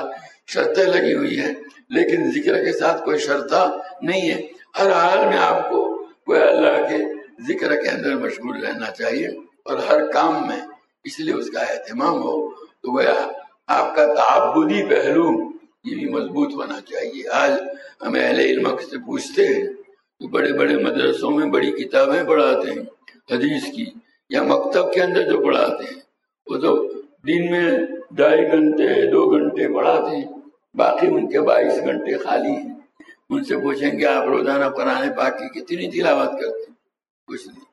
شرطیں لگی ہوئی ہیں، لیکن ذکر کے ساتھ کوئی شرطہ نہیں ہے۔ ہر حال میں آپ کو کوئی اللہ کے ذکر کے اندر مشغول رہنا چاہیے اور ہر کام میں اس لیے اس کا اہتمام ہو تو وہ آپ کا تعبدی پہلو یہ بھی مضبوط ہونا چاہیے۔ آج ہمیں اہل علم سے پوچھتے ہیں تو بڑے بڑے مدرسوں میں بڑی کتابیں پڑھاتے ہیں حدیث کی، یا مکتب کے اندر جو پڑھاتے ہیں وہ تو دن میں 2.5 گھنٹے 2 گھنٹے پڑھاتے ہیں، باقی ان کے 22 گھنٹے خالی ہیں۔ ان سے پوچھیں گے آپ روزانہ قرآن پاک کی کتنی تلاوت کرتے ہیں؟ کچھ نہیں،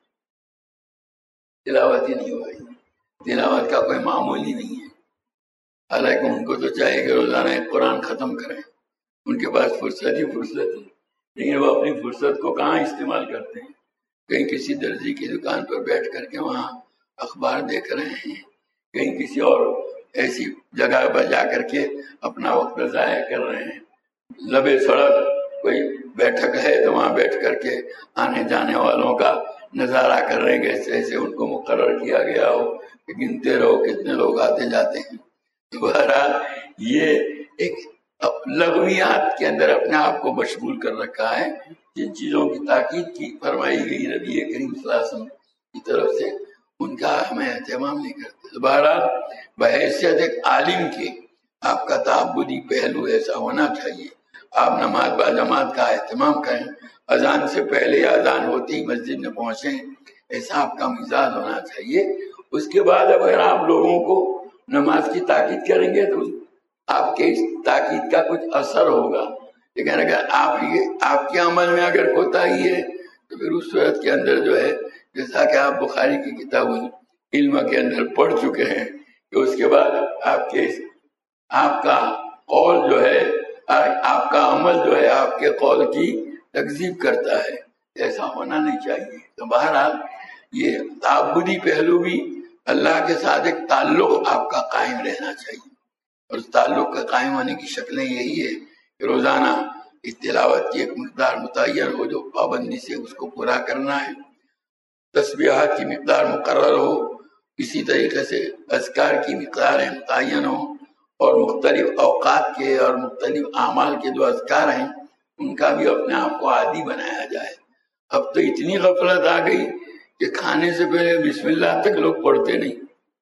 تلاوت ہی نہیں ہوئی، تلاوت کا کوئی معمول ہی نہیں ہے۔ حالانکہ ان کو تو چاہیے کہ روزانہ ایک قرآن ختم کریں، ان کے پاس فرصت ہی فرصت ہے، لیکن وہ اپنی فرصت کو کہاں استعمال کرتے ہیں؟ کہیں کسی درزی کی دکان پر بیٹھ کر کے وہاں اخبار دیکھ رہے ہیں، کہیں کسی اور ایسی جگہ پر جا کر کے اپنا وقت ضائع کر رہے ہیں، لبے سڑک کوئی بیٹھک ہے تو وہاں بیٹھ کر کے آنے جانے والوں کا نظارہ کر رہے ہیں جیسے ایسے ان کو مقرر کیا گیا ہو کہ گنتے رہو کتنے لوگ آتے جاتے ہیں۔ بہرحال یہ ایک لغویات کے اندر اپنے آپ کو مشغول کر رکھا ہے، جن چیزوں کی تاکید کی فرمائی گئی نبی کریم صلی اللہ علیہ وسلم کی طرف سے ان کا ہمیں اہتمام نہیں کرتے۔ بہرحال بحیثیت ایک عالم کے آپ کا تعبدی پہلو ایسا ہونا چاہیے، آپ نماز با جماعت کا اہتمام کریں، اذان سے پہلے اذان ہوتی ہی مسجد میں پہنچیں، ایسا آپ کا مزاج ہونا چاہیے۔ اس کے بعد اگر آپ لوگوں کو نماز کی تاکید کریں گے تو آپ کے اس تاکید کا کچھ اثر ہوگا، لیکن اگر آپ کے عمل میں اگر کوتاہی ہے تو پھر اس صورت کے اندر جو ہے جیسا کہ آپ بخاری کی کتاب علم کے اندر پڑھ چکے ہیں کہ اس کے بعد آپ کا قول جو ہے، آپ کا عمل جو ہے آپ کے قول کی تکذیب کرتا ہے، ایسا ہونا نہیں چاہیے۔ تو بہرحال یہ تعبدی پہلو بھی اللہ کے ساتھ ایک تعلق آپ کا قائم رہنا چاہیے، اور اس تعلق کا قائم ہونے کی شکلیں یہی ہے کہ روزانہ اس تلاوت کی ایک مقدار متعین ہو جو پابندی سے اس کو پورا کرنا ہے، تسبیحات کی مقدار مقرر ہو، اسی طریقے سے اذکار کی مقداریں متعین ہوں، اور مختلف اوقات کے اور مختلف اعمال کے جو اذکار ہیں ان کا بھی اپنے آپ کو عادی بنایا جائے۔ اب تو اتنی غفلت آ گئی کہ کھانے سے پہلے بسم اللہ تک لوگ پڑھتے نہیں،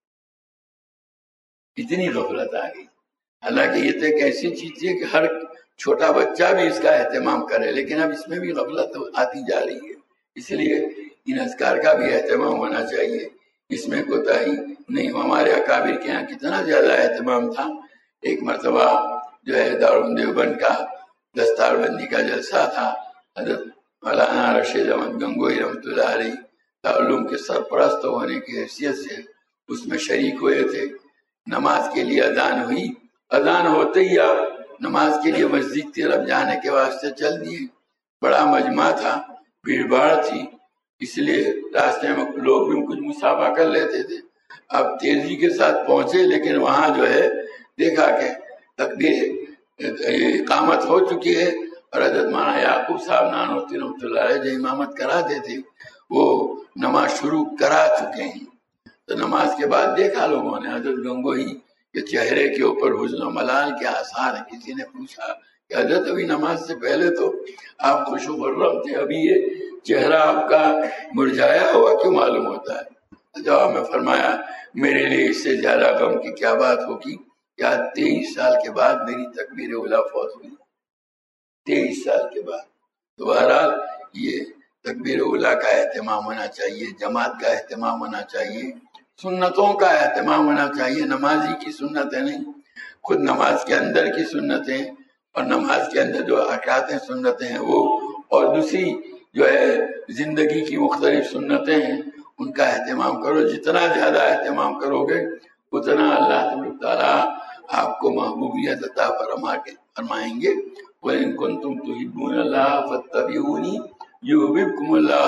اتنی غفلت آ گئی۔ حالانکہ یہ تو ایک ایسی چیز ہے کہ ہر چھوٹا بچہ بھی اس کا اہتمام کرے، لیکن اب اس میں بھی غفلت آتی جا رہی ہے، اس لیے ان اذکار کا بھی اہتمام ہونا چاہیے، اس میں کوتاہی نہیں۔ ہمارے اکابر کے یہاں کتنا زیادہ اہتمام تھا۔ ایک مرتبہ جو ہے دارالعلوم دیوبند کا دستار بندی کا جلسہ تھا، حضرت مولانا رشید احمد گنگوئی رحمۃ اللہ علیہ دارالعلوم کے سرپرست ہونے کی حیثیت سے اس میں شریک ہوئے تھے۔ نماز کے لیے اذان ہوئی، اذان ہوتے ہی آپ نماز کے لیے مسجد کی طرف جانے کے واسطے چل دیے۔ بڑا مجمع تھا، بھیڑ بھاڑ تھی، اس لیے راستے میں لوگ بھی کچھ مسافہ کر لیتے تھے۔ اب تیزی کے ساتھ پہنچے، لیکن وہاں جو ہے دیکھا کہ تکبیر اقامت ہو چکی ہے اور حضرت مولانا یعقوب صاحب نانوتوی رحمۃ اللہ علیہ جو امامت کراتے تھے وہ نماز شروع کرا چکے ہیں۔ تو نماز کے بعد دیکھا لوگوں نے حضرت گنگوئی کے چہرے کے اوپر حزن و ملال کے آثار ہیں۔ کسی نے پوچھا کہ حضرت ابھی نماز سے پہلے تو آپ خوش و خرم تھے، ابھی یہ چہرہ آپ کا مرجھایا ہوا کیوں معلوم ہوتا ہے؟ جواب میں فرمایا میرے لیے اس سے زیادہ غم کی کیا بات ہوگی کہ آج 23 سال کے بعد میری تکبیر اولیٰ فوت ہوئی، 23 سال کے بعد۔ تو بہرحال یہ تکبیر اولیٰ کا اہتمام ہونا چاہیے، جماعت کا اہتمام ہونا چاہیے، سنتوں کا اہتمام ہونا چاہیے، نمازی کی سنتیں نہیں، خود نماز کے اندر کی سنتیں اور نماز کے اندر جو حرکات سنتیں ہیں وہ، اور دوسری جو ہے زندگی کی مختلف سنتیں ہیں ان کا اہتمام کرو۔ جتنا زیادہ اہتمام کرو گے اتنا اللہ تبارک تعالیٰ آپ کو محبوبیت عطا فرمائیں گے۔ وَإِن كُنتُمْ تُحِبُّونَ اللَّهَ فَاتَّبِعُونِي يُحْبِبْكُمُ اللَّهُ،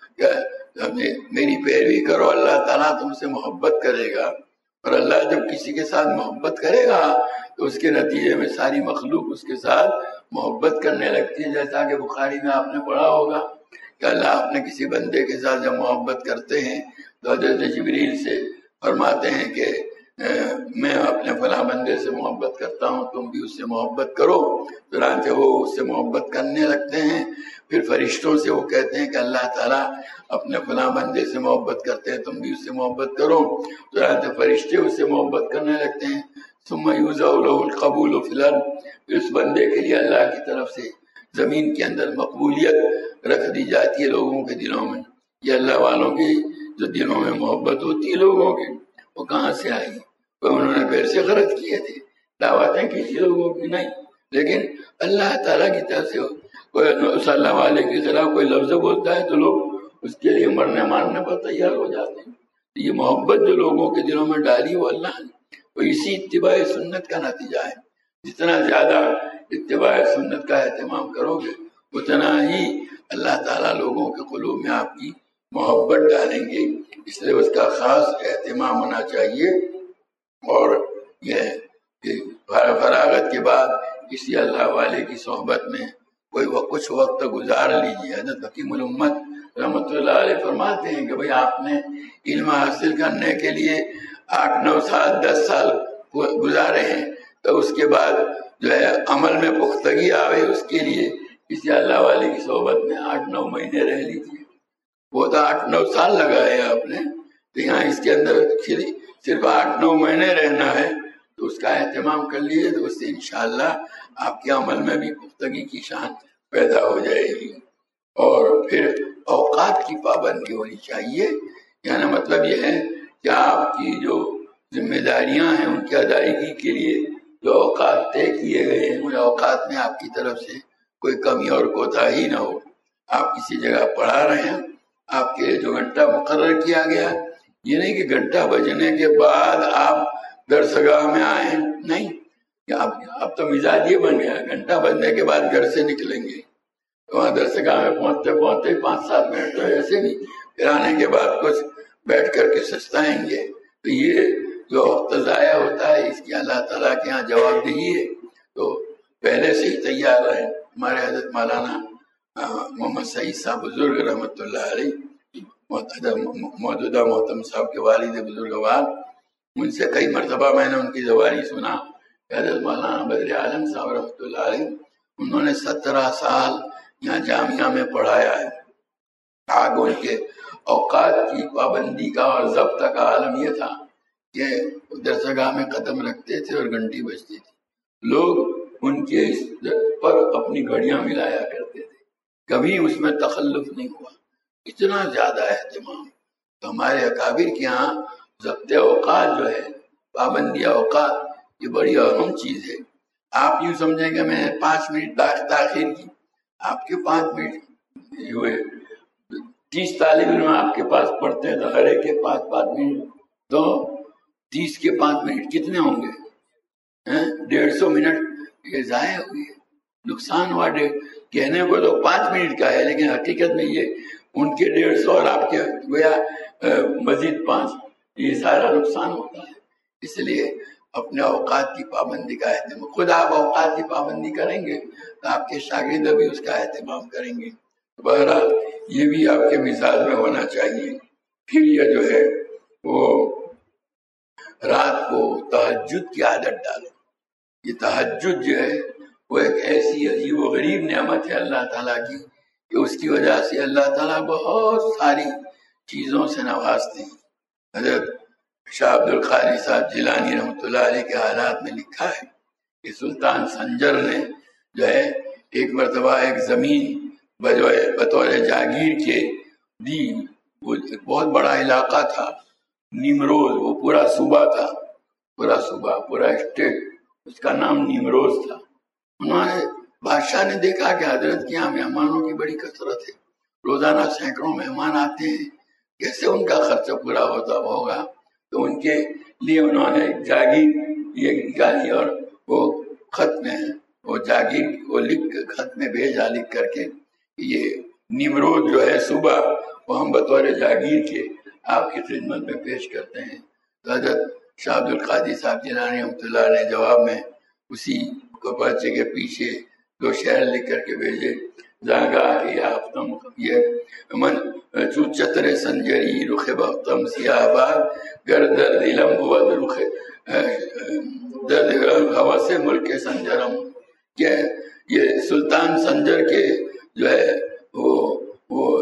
میری پیروی کرو، اللہ تعالیٰ تم سے محبت کرے گا، اور اللہ جب کسی کے ساتھ محبت کرے گا تو اس کے نتیجے میں ساری مخلوق اس کے ساتھ محبت کرنے لگتی ہے۔ جیسا کہ بخاری میں آپ نے پڑھا ہوگا کہ اللہ اپنے کسی بندے کے ساتھ جب محبت کرتے ہیں تو حضرت جبریل سے فرماتے ہیں کہ میں اپنے فلاں بندے سے محبت کرتا ہوں، تم بھی اس سے محبت کرو، چنانچہ وہ اس سے محبت کرنے لگتے ہیں۔ پھر فرشتوں سے وہ کہتے ہیں کہ اللہ تعالیٰ اپنے فلاں بندے سے محبت کرتے ہیں، تم بھی اس سے محبت کرو، چنانچہ فرشتے اس سے محبت کرنے لگتے ہیں۔ ثم یوزع لہ القبول فی الارض، پھر اس بندے کے لیے اللہ کی طرف سے زمین کے اندر مقبولیت رکھ دی جاتی ہے لوگوں کے دلوں میں۔ یہ اللہ والوں کی جو دلوں میں محبت ہوتی ہے لوگوں کی، وہ کہاں سے آئی؟ انہوں نے پیسے خرچ کیے تھے، دعوتیں کی تھی لوگوں کی؟ نہیں، لیکن اللہ تعالیٰ کی طرف سے کوئی صلی اللہ علیہ کے خلاف کوئی لفظ بولتا ہے تو لوگ اس کے لیے مرنے مارنے پر تیار ہو جاتے ہیں۔ یہ محبت جو لوگوں کے دلوں میں ڈالی وہ اللہ نے، وہ اسی اتباع سنت کا نتیجہ ہے۔ جتنا زیادہ اتباع سنت کا اہتمام کرو گے اتنا ہی اللہ تعالیٰ لوگوں کے قلوب میں آپ کی محبت ڈالیں گے، اس لیے اس کا خاص اہتمام ہونا چاہیے۔ اور یہ فراغت کے بعد کسی اللہ والے کی صحبت میں کوئی کچھ وقت گزار لیجیے۔ حضرت حکیم الامت رحمۃ اللہ علیہ فرماتے ہیں کہ بھئی آپ نے علم حاصل کرنے کے لیے 8-9 سال 10 سال گزارے ہیں، تو اس کے بعد جو ہے عمل میں پختگی آوے، اس کے لیے کسی اللہ والے کی صحبت میں 8-9 مہینے رہ لیجیے۔ وہ تو 8-9 سال لگائے آپ نے، تو یہاں اس کے اندر صرف 8-9 مہینے رہنا ہے، تو اس کا اہتمام کر لیجیے، تو اس سے انشاءاللہ آپ کے عمل میں بھی پختگی کی شان پیدا ہو جائے گی۔ اور پھر اوقات کی پابندی ہونی چاہیے، یعنی مطلب یہ ہے کہ آپ کی جو ذمہ داریاں ہیں ان کی ادائیگی کے لیے جو اوقات طے کیے گئے ہیں، ان اوقات میں آپ کی طرف سے کوئی کمی اور کوتاہی نہ ہو۔ آپ کسی جگہ پڑھا رہے ہیں، آپ کے جو گھنٹہ مقرر کیا گیا، یہ نہیں کہ گھنٹہ بجنے کے بعد آپ درسگاہ میں آئیں، نہیں، اب تو مزاج یہ بن گیا، گھنٹہ بجنے کے بعد گھر سے نکلیں گے، وہاں درسگاہ میں پہنچتے 5-7 منٹ تو ایسے نہیں، پھر آنے کے بعد کچھ بیٹھ کر کے سستائیں گے، تو یہ جو وقت ضائع ہوتا ہے اس کی اللہ تعالیٰ کے یہاں جواب دہی ہے۔ تو پہلے سے ہی تیار رہیں۔ ہمارے حضرت مولانا محمد سعید صاحب بزرگ رحمۃ اللہ علیہ، موجودہ محتم صاحب کے والد بزرگوار، ان سے کئی مرتبہ میں نے ان کی زبانی سنا کہ حضرت مولانا بدر عالم صاحب رحمۃ اللہ علیہ، انہوں نے 17 سال یہاں جامعہ میں پڑھایا ہے۔ آگے ان کے اوقات کی پابندی کا اور ضبط کا عالم یہ تھا کہ درسگاہ میں قدم رکھتے تھے اور گھنٹی بجتی تھی، لوگ ان کے اس پر اپنی گھڑیاں ملایا کرتے تھے، کبھی اس میں تخلف نہیں ہوا، اتنا زیادہ اہتمام۔ تو ہمارے اکابر کے یہاں ضبط اوقات جو ہے، پابندی اوقات، یہ بڑی اہم چیز ہے۔ آپ یوں سمجھیں کہ میں نے 5 منٹ تاخیر کی، آپ کے 5 منٹ ہوئے، 30 طالب علم آپ کے پاس پڑھتے ہیں تو ہر ایک کے 5 منٹ، تو 30 کے 5 منٹ کتنے ہوں گے؟ 150 منٹ یہ ضائع ہوئی، نقصان ہوا۔ کہنے کو تو 5 منٹ کا ہے، لیکن حقیقت میں یہ ان کے 150 اور آپ کے گویا مزید 5، یہ سارا نقصان ہوتا ہے۔ اس لیے اپنے اوقات کی پابندی کا اہتمام، خود آپ اوقات کی پابندی کریں گے تو آپ کے شاگرد بھی اس کا اہتمام کریں گے۔ بہرحال یہ بھی آپ کے مزاج میں ہونا چاہیے۔ پھر یہ جو ہے وہ رات کو تہجد کی عادت ڈالو۔ یہ تہجد جو ہے وہ ایک ایسی عجیب و غریب نعمت ہے اللہ تعالیٰ کی کہ اس کی وجہ سے اللہ تعالیٰ بہت ساری چیزوں سے نوازتے ہیں۔ حضرت شاہ عبد القادر صاحب جیلانی رحمۃ اللہ علیہ کے حالات میں لکھا ہے کہ سلطان سنجر نے جو ہے ایک مرتبہ ایک زمین بطور جاگیر کے دی، وہ ایک بہت بڑا علاقہ تھا، نیمروز، وہ پورا صوبہ تھا، پورا اسٹیٹ، اس کا نام نیمروز تھا۔ انہوں نے بادشاہ نے دیکھا کہ حضرت کے یہاں مہمانوں کی بڑی کثرت ہے، روزانہ سینکڑوں مہمان آتے ہیں، کیسے ان کا خرچہ پورا ہوتا ہوگا؟ تو ان کے لیے انہوں نے ایک جاگیر یہ نکالی اور وہ خط میں وہ جاگیر وہ خط میں بھیجا، لکھ کر کے یہ نیمروز جو ہے صوبہ، وہ ہم بطور جاگیر کے آپ کی خدمت میں پیش کرتے ہیں۔ تو حضرت شاہ عبد القادر صاحب جیلانی رحمۃ اللہ نے جواب میں اسی کو پرچے کے پیچھے 2 شعر لکھ کر کے بھیجے، جاگا کہ یافتم یہ من چو چتر سنجری رخ بختم سیاہ باد گردر دلم بود ہوا سے ملک کے سنجرم، کہ یہ سلطان سنجر کے جو ہے وہ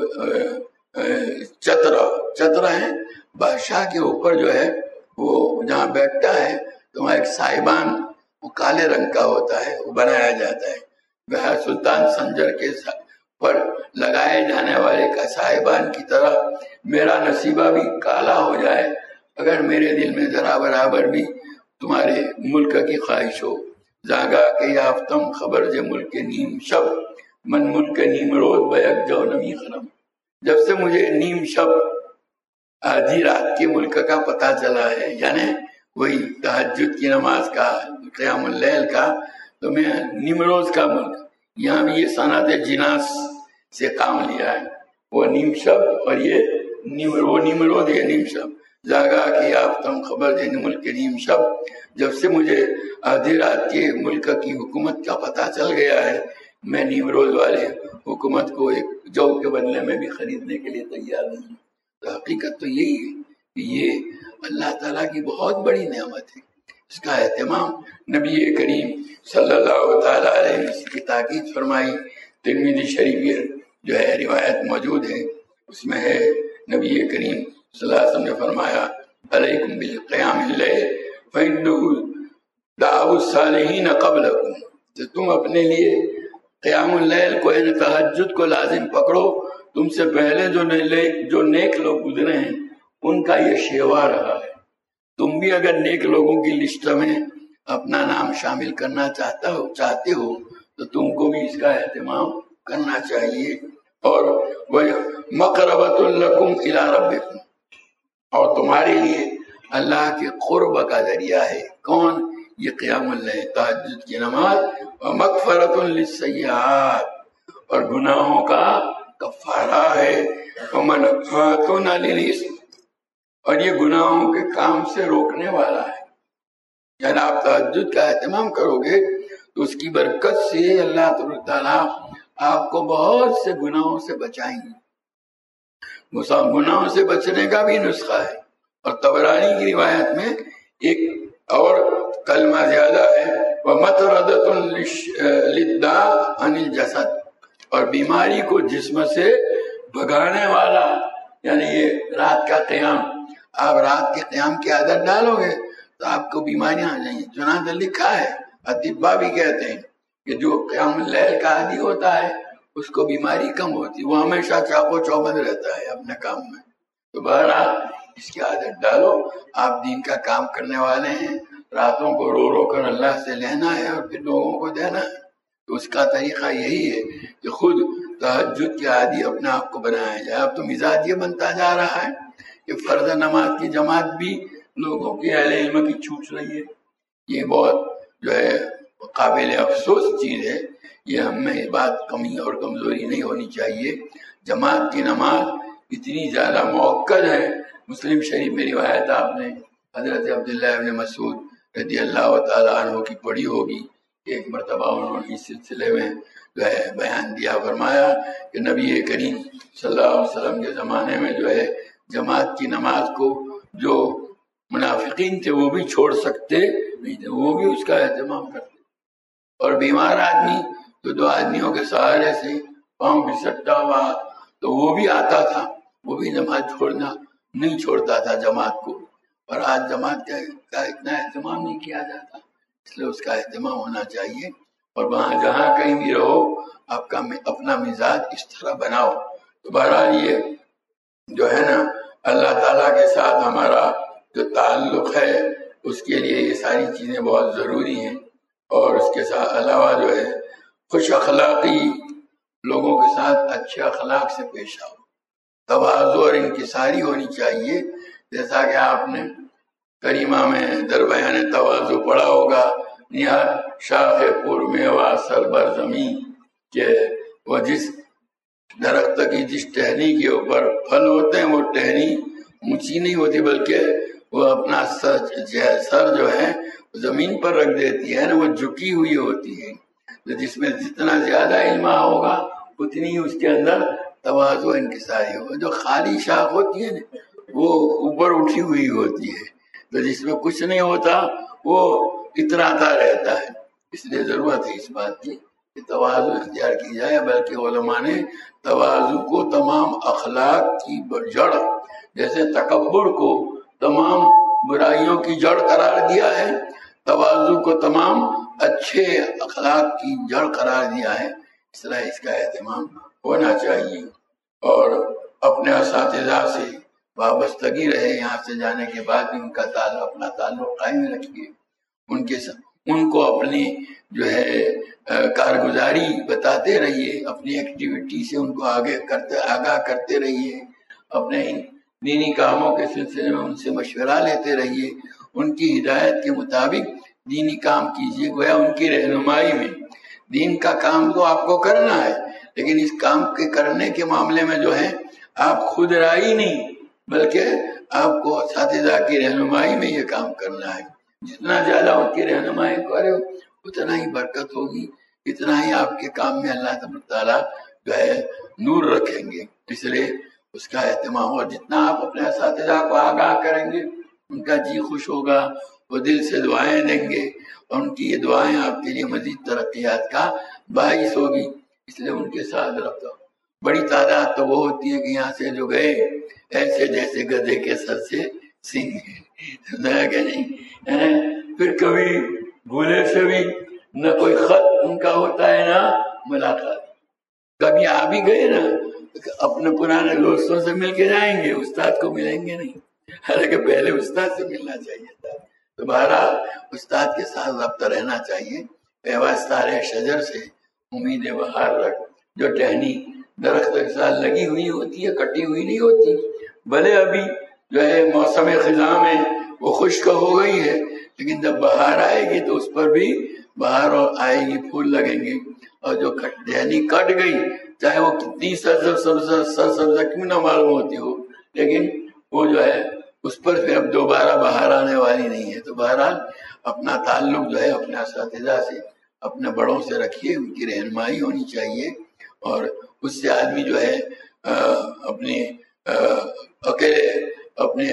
چترا ہے، بادشاہ کے اوپر جو ہے وہ جہاں بیٹھتا ہے تو وہاں ایک صاحبان وہ کالے رنگ کا ہوتا ہے، وہ بنایا جاتا ہے۔ وہ سلطان سنجر کے پر لگائے جانے والے کا صاحبان کی طرح میرا نصیبہ بھی کالا ہو جائے اگر میرے دل میں ذرا برابر بھی تمہارے ملک کی خواہش ہو۔ زاگا کے یافتم خبر جے ملک نیم شب، من ملک نیم روز بیک جو نمی خرم۔ جب سے مجھے نیم شب آدھی رات کے ملک کا پتہ چلا ہے، یعنی وہی تہجد کی نماز کا، قیام اللیل کا، تو میں نیمروز کا ملک، یہاں بھی یہ صنعت جناس سے کام لیا ہے، وہ نیم شب اور یہ نیمروز یہ نیم شب۔ زاگا کی آفتم خبر دے ملک نیم شب، جب سے مجھے آدھی رات کے ملک کی حکومت کا پتہ چل گیا ہے، میں نیمروز والے حکومت کو ایک جو کے بدلے میں بھی خریدنے کے لیے تیار نہیں۔ تو حقیقت تو یہی ہے کہ یہ اللہ تعالیٰ کی بہت بڑی نعمت ہے، اس کا اہتمام نبی کریم صلی اللہ تعالیٰ علیہ وسلم کی تاکید فرمائی۔ ترمذی شریف جو ہے روایت موجود ہے، اس میں ہے نبی کریم صلی اللہ علیہ وسلم نے فرمایا علیکم بالقیام اللیل فإنہ دعوا الصالحین قبلکم، تو تم اپنے لیے قیام اللیل کو یعنی تہجد کو لازم پکڑو، تم سے پہلے جو نیک لوگ گزرے ہیں ان کا یہ شیوا رہا ہے۔ تم بھی اگر نیک لوگوں کی لسٹ میں اپنا نام شامل کرنا چاہتے ہو تو تم کو بھی اس کا اہتمام کرنا چاہیے۔ اور وہ مقربۃ لکم الی ربکم، اور تمہارے لیے اللہ کے قرب کا ذریعہ ہے کون؟ یہ قیام اللیل، تہجد کی نماز، ومغفرۃ للسیئات، اور گناہوں کا کفارہ ہے، ومنفعۃ للاسم، اور یہ گناہوں کے کام سے روکنے والا ہے۔ یعنی آپ تہجد کا اہتمام کرو گے تو اس کی برکت سے اللہ تعالیٰ آپ کو بہت سے گناہوں سے بچائیں گے۔ گناہوں سے بچنے کا بھی نسخہ ہے، اور طبرانی کی روایت میں ایک اور کلمہ زیادہ ہے، وَمَطْرَدَةٌ لِلدَّاءِ عَنِ الْجَسَدِ، اور بیماری کو جسم سے بھگانے والا، یعنی یہ رات کا قیام، آپ رات کے قیام کی عادت ڈالو گے تو آپ کو بیماریاں آ جائیں گی۔ چنانچہ لکھا ہے، اطباء بھی کہتے ہیں کہ جو قیام اللیل کا عادی ہوتا ہے اس کو بیماری کم ہوتی، وہ ہمیشہ چاقو چوبند رہتا ہے اپنے کام میں۔ تو بہرحال اس کی عادت ڈالو، آپ دین کا کام کرنے والے ہیں، راتوں کو رو رو کر اللہ سے لینا ہے اور پھر لوگوں کو دینا ہے، تو اس کا طریقہ یہی ہے کہ خود تہجد کے عادی اپنے آپ کو بنایا جائے۔ اب تو مزاج یہ بنتا جا رہا ہے کہ فرض نماز کی جماعت بھی لوگوں کے اہل علم کی چھوٹ رہی ہے، یہ بہت جو ہے قابل افسوس چیز ہے۔ یہ ہم میں یہ بات کمی اور کمزوری نہیں ہونی چاہیے۔ جماعت کی نماز اتنی زیادہ موقع ہے، مسلم شریف میں روایت آپ نے حضرت عبداللہ ابن مسعود رضی اللہ تعالیٰ عنہ کی پڑھی ہوگی، ایک مرتبہ انہوں نے اس سلسلے میں جو ہے بیان دیا، فرمایا کہ نبی کریم صلی اللہ علیہ وسلم کے زمانے میں جو ہے جماعت کی نماز کو جو منافقین تھے وہ بھی چھوڑ سکتے نہیں تھے، وہ بھی اس کا اہتمام کرتے، اور بیمار آدمی تو دو آدمیوں کے سہارے سے پاؤں گھسٹتا ہوا تو وہ بھی آتا تھا، وہ بھی نماز چھوڑنا نہیں چھوڑتا تھا جماعت کو، اور آج جماعت کا اتنا اہتمام نہیں کیا جاتا، اس لیے اس کا اہتمام ہونا چاہیے۔ اور وہاں جہاں کہیں بھی رہو آپ کا اپنا مزاج اس طرح بناؤ۔ تو بہرحال یہ جو ہے نا اللہ تعالیٰ کے ساتھ ہمارا جو تعلق ہے اس کے لیے یہ ساری چیزیں بہت ضروری ہیں، اور اس کے ساتھ علاوہ جو ہے خوش اخلاقی، لوگوں کے ساتھ اچھے اخلاق سے پیش آؤ، تواضع اور انکساری ہونی چاہیے، جیسا کہ آپ نے کریمہ میں در بیان تواضع پڑھا ہوگا، نہایت شاخ پور میں واسر بر زمین، کہ وہ جس درخت کی جس ٹہنی کے اوپر پھل ہوتے ہیں وہ ٹہنی اونچی نہیں ہوتی بلکہ وہ اپنا سر جو ہے زمین پر رکھ دیتی ہے نا، وہ جھکی ہوئی ہوتی ہے۔ جس میں جتنا زیادہ علم ہوگا اتنی ہی اس کے اندر تواضع انکساری ہوگا۔ جو خالی شاخ ہوتی ہے نا وہ اوپر اٹھی ہوئی ہوتی ہے، تو جس میں کچھ نہیں ہوتا وہ اتراتا رہتا ہے. اس لیے ضرورت ہے اس بات کی کہ تواضع اختیار کی جائے. بلکہ علماء نے تواضع کو تمام اخلاق کی جڑ، جیسے تکبر کو تمام برائیوں کی جڑ قرار دیا ہے، تواضع کو تمام اچھے اخلاق کی جڑ قرار دیا ہے. اس طرح اس کا اہتمام ہونا چاہیے. اور اپنے اساتذہ سے وابستگی رہے. یہاں سے جانے کے بعد بھی ان کا اپنا تعلق قائم رکھیے. ان کو اپنی جو ہے کارگزاری بتاتے رہیے، اپنی ایکٹیویٹی سے ان کو آگاہ کرتے رہیے. اپنے دینی کاموں کے سلسلے میں ان سے مشورہ لیتے رہیے. ان کی ہدایت کے مطابق دینی کام کیجیے. گویا ان کی رہنمائی میں دین کا کام تو آپ کو کرنا ہے، لیکن اس کام کے کرنے کے معاملے میں جو ہے آپ خود رائی نہیں، بلکہ آپ کو اساتذہ کی رہنمائی میں یہ کام کرنا ہے. جتنا زیادہ ان کی رہنمائی کرے اتنا ہی برکت ہوگی، اتنا ہی آپ کے کام میں اللہ تعالیٰ جو ہے نور رکھیں گے. اس لیے اس کا اہتمام. اور جتنا آپ اپنے اساتذہ کو آگاہ کریں گے ان کا جی خوش ہوگا، وہ دل سے دعائیں دیں گے، اور ان کی یہ دعائیں آپ کے لیے مزید ترقیات کا باعث ہوگی. اس لیے ان کے ساتھ رفتہ. بڑی تعداد تو وہ ہوتی ہے کہ یہاں سے جو گئے ایسے جیسے گدھے کے سر سے سنگ کہ نہیں. پھر کبھی بھولے سے بھی نہ کوئی خط ان کا ہوتا ہے نہ ملاقات. کبھی آ بھی گئے نا اپنے پرانے دوستوں سے مل کے جائیں گے، استاد کو ملیں گے نہیں، حالانکہ پہلے استاد سے ملنا چاہیے تھا. تو بہرحال استاد کے ساتھ رابطہ رہنا چاہیے. پیوستار شجر سے امید بہار رکھ. جو ٹہنی درخت کے ساتھ لگی ہوئی ہوتی ہے کٹی ہوئی نہیں ہوتی، بھلے ابھی جو ہے موسم خزاں میں وہ خشک ہو گئی ہے، لیکن جب بہار آئے گی تو اس پر بھی بہار آئے گی، پھول لگیں گے. اور جو ٹہنی کٹ گئی چاہے وہ کتنی سرسبز کیوں نہ معلوم ہوتی ہو، لیکن وہ جو ہے اس پر پھر اب دوبارہ بہار آنے والی نہیں ہے. تو بہرحال اپنا تعلق جو ہے اپنے اساتذہ سے اپنے بڑوں سے رکھیے. ان کی رہنمائی ہونی چاہیے، اور اس سے آدمی جو ہے اپنے اکیلے اپنے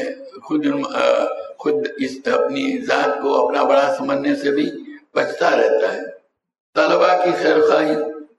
خود اس اپنی ذات کو اپنا بڑا سمجھنے سے بھی بچتا رہتا ہے. طلبا کی خیر خواہی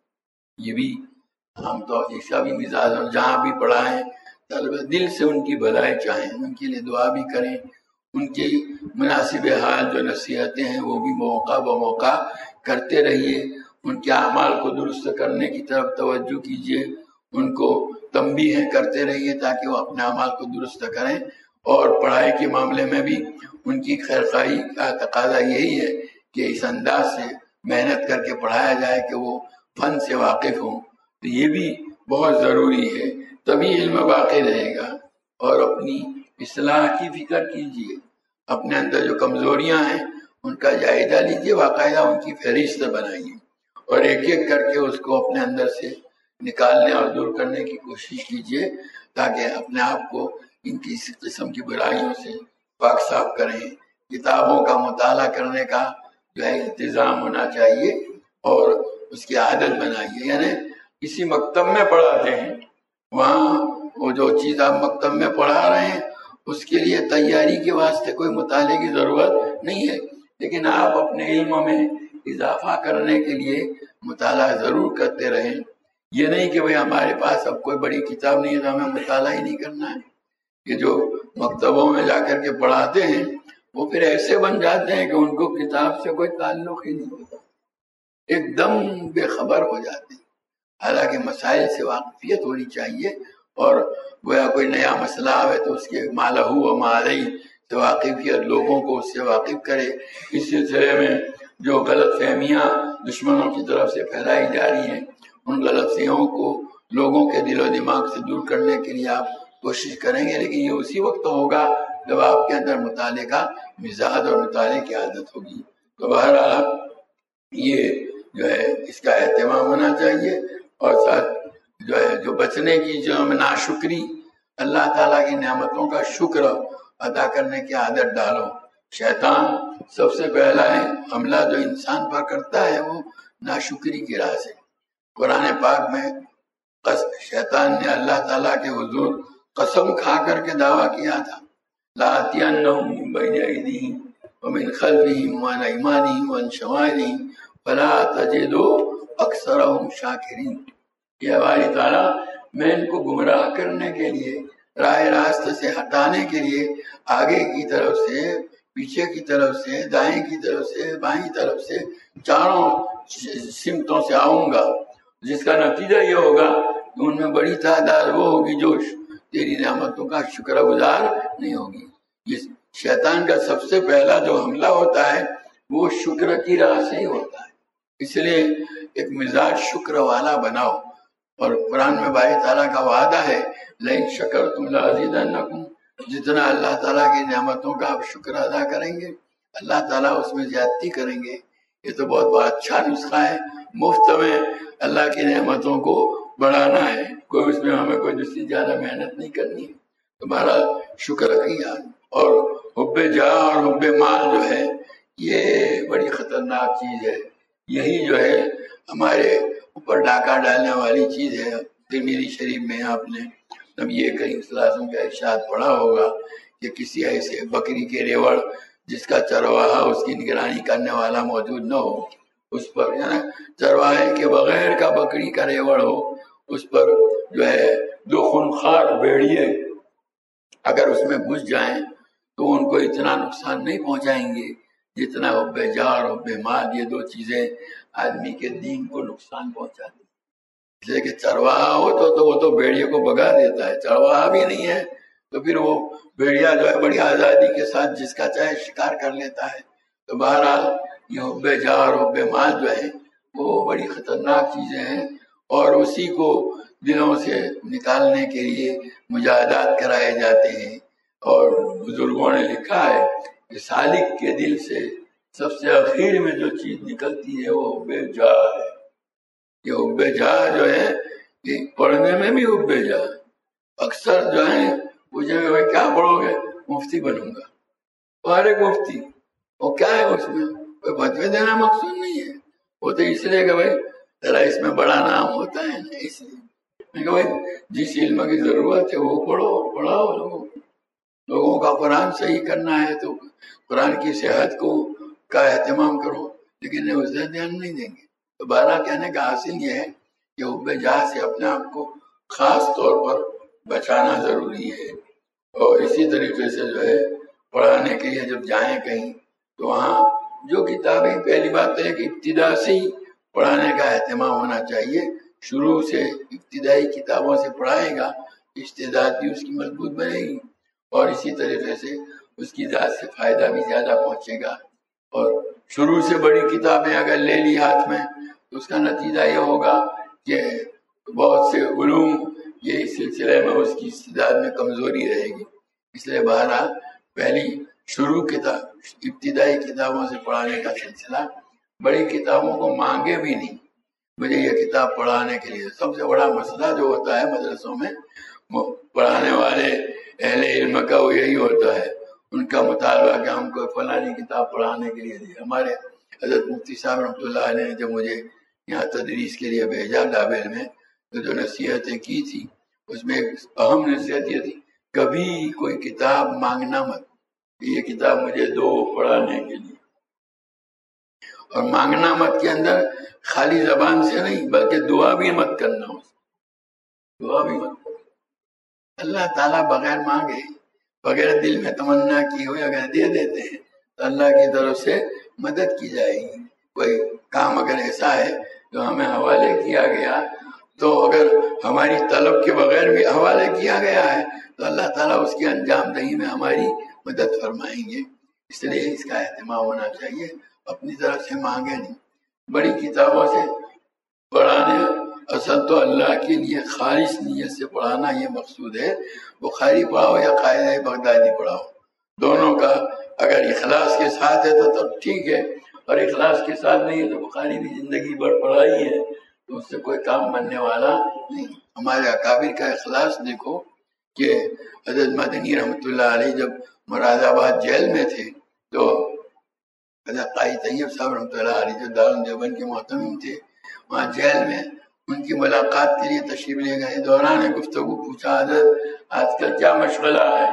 یہ بھی عام طور اس کا بھی مزاج، اور جہاں بھی پڑھائیں طلبا دل سے ان کی بھلائی چاہیں، ان کے لیے دعا بھی کریں. ان کی مناسب حال جو نصیحتیں ہیں وہ بھی موقع بموقع کرتے رہیے. ان کے اعمال کو درست کرنے کی طرف توجہ کیجیے. ان کو تنبیہیں کرتے رہیے تاکہ وہ اپنے اعمال کو درست کریں. اور پڑھائی کے معاملے میں بھی ان کی خیرخواہی کا تقاضا یہی ہے کہ اس انداز سے محنت کر کے پڑھایا جائے کہ وہ فن سے واقف ہوں. تو یہ بھی بہت ضروری ہے، تبھی علم باقی رہے گا. اور اپنی اصلاح کی فکر کیجیے. اپنے اندر جو کمزوریاں ہیں ان کا جائزہ لیجیے، باقاعدہ ان کی فہرست بنائیے، اور ایک ایک کر کے اس کو اپنے اندر سے نکالنے اور دور کرنے کی کوشش کیجیے، تاکہ اپنے آپ کو ان کی اس قسم کی برائیوں سے پاک صاف کریں. کتابوں کا مطالعہ کرنے کا جو ہے انتظام ہونا چاہیے، اور اس کی عادت بنائیے. یعنی کسی مکتب میں پڑھاتے ہیں، وہاں وہ جو چیز آپ مکتب میں پڑھا رہے ہیں اس کے لیے تیاری کے واسطے کوئی مطالعے کی ضرورت نہیں ہے، لیکن آپ اپنے علم میں اضافہ کرنے کے لیے مطالعہ ضرور کرتے رہیں. یہ نہیں کہ بھئی ہمارے پاس اب کوئی بڑی کتاب نہیں ہے تو ہمیں مطالعہ ہی نہیں کرنا ہے. یہ جو مکتبوں میں جا کر کے پڑھاتے ہیں وہ پھر ایسے بن جاتے ہیں کہ ان کو کتاب سے کوئی تعلق ہی نہیں ہوتا، ایک دم بے خبر ہو جاتے ہیں. حالانکہ مسائل سے واقفیت ہونی چاہیے، اور گویا کوئی نیا مسئلہ آئے تو اس کے مالہ و مالئی سے واقفیت لوگوں کو اس سے واقف کرے. اس سلسلے میں جو غلط فہمیاں دشمنوں کی طرف سے پھیلائی جا رہی ہیں ان غلط فہمیوں کو لوگوں کے دل و دماغ سے دور کرنے کے لیے آپ کوشش کریں گے، لیکن یہ اسی وقت ہوگا جب آپ کے اندر مطالعے کا مزاج اور مطالعے کی عادت ہوگی. تو بہرحال یہ جو ہے اس کا اہتمام ہونا چاہیے. اور ساتھ جو ہے جو بچنے کی جو ہمیں ناشکری، اللہ تعالیٰ کی نعمتوں کا شکر ادا کرنے کی عادت ڈالو. شیطان سب سے پہلا حملہ جو انسان پر کرتا ہے وہ ناشکری کی راہ سے. قرآن پاک میں شیطان نے اللہ تعالیٰ کے حضور قسم کھا کر کے دعویٰ کیا تھا لآتینہم من بین ایدیہم ومن خلفہم وعن ایمانہم وعن شمائلہم فلا تجد اکثرہم شاکرین. یہ باری تعالیٰ میں ان کو گمراہ کرنے کے لیے، راہ راست سے ہٹانے کے لیے آگے کی طرف سے، پیچھے کی طرف سے، دائیں کی طرف سے، بائیں طرف سے، چاروں سمتوں سے آؤں گا، جس کا نتیجہ یہ ہوگا کہ ان میں بڑی تعداد وہ ہوگی جو تیری نعمتوں کا شکر گزار نہیں ہوگی. اس شیطان کا سب سے پہلا جو حملہ ہوتا ہے وہ شکر کی راہ سے ہی ہوتا ہے. اس لیے ایک مزاج شکر والا بناؤ. اور قرآن میں باری تعالیٰ کا وعدہ ہے لئن شکرتم لازیدنکم، جتنا اللہ تعالیٰ کی نعمتوں کا آپ شکر ادا کریں گے اللہ تعالیٰ اس میں زیادتی کریں گے. یہ تو بہت بڑا اچھا نسخہ ہے، مفت میں اللہ کی نعمتوں کو بڑھانا ہے، کوئی اس میں ہمیں کوئی دوسری زیادہ محنت نہیں کرنی ہے. تمہارا شکر کیا. اور حب جاہ اور حب مال جو ہے یہ بڑی خطرناک چیز ہے. یہی جو ہے ہمارے اوپر ڈاکہ ڈالنے والی چیز ہے. ترمذی شریف میں آپ نے نبی کریم صلی اللہ علیہ وسلم کا ارشاد پڑھا ہوگا کہ کسی ایسے بکری کے ریوڑ جس کا چرواہا اس کی نگرانی کرنے والا موجود نہ ہو، اس پر چرواہے کے بغیر کا بکری کا ریوڑ ہو، اس پر جو ہے دو خونخوار بھیڑیے اگر اس میں گھس جائیں تو ان کو اتنا نقصان نہیں پہنچائیں گے جتنا حب جاہ اور حب مال، یہ دو چیزیں آدمی کے دین کو نقصان پہنچاتی. اس لیے کہ چرواہا ہو تو وہ تو بھیڑیے کو بگا دیتا ہے، چرواہا بھی نہیں ہے تو پھر وہ بھیڑیا جو ہے بڑی آزادی کے ساتھ جس کا چاہے شکار کر لیتا ہے. تو بہرحال یہ حب جاہ اور حب مال جو ہے وہ بڑی خطرناک چیزیں ہیں، اور اسی کو دلوں سے نکالنے کے لیے مجاہدات کرائے جاتے ہیں. اور بزرگوں نے لکھا ہے کہ سالک کے دل سے سب سے اخیر میں جو چیز نکلتی ہے وہ حب جاہ ہے. یہ حب جاہ جو ہے یہ پڑھنے میں بھی حب جاہ. اکثر جو ہے پوچھیں گے بھائی کیا پڑھو گے؟ مفتی بنوں گا. اور ایک مفتی وہ کیا ہے، اس میں کوئی فتوی دینا مقصود نہیں ہے، وہ تو اس لیے کہ بھائی ذرا اس میں بڑا نام ہوتا ہے نا، اس لیے میں کہ بھائی جس علم کی ضرورت ہے وہ پڑھاؤ لوگوں کا قرآن صحیح کرنا ہے تو قرآن کی صحت کا اہتمام کرو، لیکن اس سے دھیان نہیں دیں گے. تو بارہ کہنے کا حاصل یہ ہے کہ حب جاہ سے اپنے آپ کو خاص طور پر بچانا ضروری ہے. اور اسی طریقے سے جو ہے پڑھانے کے لیے جب جائیں کہیں تو وہاں جو کتابیں، پہلی بات ہے کہ ابتدا سے ہی پڑھانے کا اہتمام ہونا چاہیے. شروع سے ابتدائی کتابوں سے پڑھائے گا استعداد بھی اس کی مضبوط بنے گی، اور اسی طریقے سے اس کی ذات سے فائدہ بھی زیادہ پہنچے گا. اور شروع سے بڑی کتابیں اگر لے لی ہاتھ میں تو اس کا نتیجہ یہ ہوگا کہ بہت سے علوم یہ اس سلسلے میں اس کی استعداد میں کمزوری رہے گی. اس لیے بہرحال پہلی شروع ابتدائی کتابوں سے پڑھانے کا سلسلہ، بڑی کتابوں کو مانگے بھی نہیں مجھے یہ کتاب پڑھانے کے لیے. سب سے بڑا مسئلہ جو ہوتا ہے مدرسوں میں پڑھانے والے اہل علم کا وہ یہی ہوتا ہے، ان کا مطالبہ کہ ہم کو فلانی کتاب پڑھانے کے لیے دی. ہمارے حضرت مفتی صاحب رحمۃ اللہ علیہ نے جب مجھے یہاں تدریس کے لیے بھیجا ڈابل میں تو جو نصیحتیں کی تھی اس میں ایک اہم نصیحت یہ تھی کبھی کوئی کتاب مانگنا مت، یہ کتاب مجھے دو پڑھانے کے لیے. اور مانگنا مت کے اندر خالی زبان سے نہیں بلکہ دعا بھی مت کرنا، دعا بھی مت کرنا. اللہ تعالیٰ بغیر مانگے، بغیر دل میں تمنا کی ہوئی اگر دے دیتے ہیں تو اللہ کی طرف سے مدد کی جائے گی. کوئی کام اگر ایسا ہے جو ہمیں حوالے کیا گیا تو اگر ہماری طلب کے بغیر بھی حوالے کیا گیا ہے تو اللہ تعالیٰ اس کی انجام دہی میں ہماری مدد فرمائیں گے. اس لیے اس کا اہتمام ہونا چاہیے، اپنی طرف سے مانگے نہیں. بڑی کتابوں سے پڑھانے اصل تو اللہ کے لیے خالص نیت سے پڑھانا یہ مقصود ہے. بخاری پڑھاؤ یا قاعدہ بغدادی پڑھاؤ، دونوں کا اگر اخلاص کے ساتھ ہے تو ٹھیک ہے، اور اخلاص کے ساتھ نہیں ہے تو بخاری بھی زندگی بھر پڑھائی ہے تو اس سے کوئی کام بننے والا نہیں. ہمارے اکابر کا اخلاص دیکھو کہ حضرت مدنی رحمۃ اللہ علیہ جب مراد آباد جیل میں تھے تو حضرت قاضی طیب صاحب رحمۃ اللہ علیہ جو دارالدیوبند کے محتمم تھے وہاں جیل میں ان کی ملاقات کے لیے تشریف لے گئے. دوران گفتگو پوچھا حضرت آج کل کیا مشغلہ ہے؟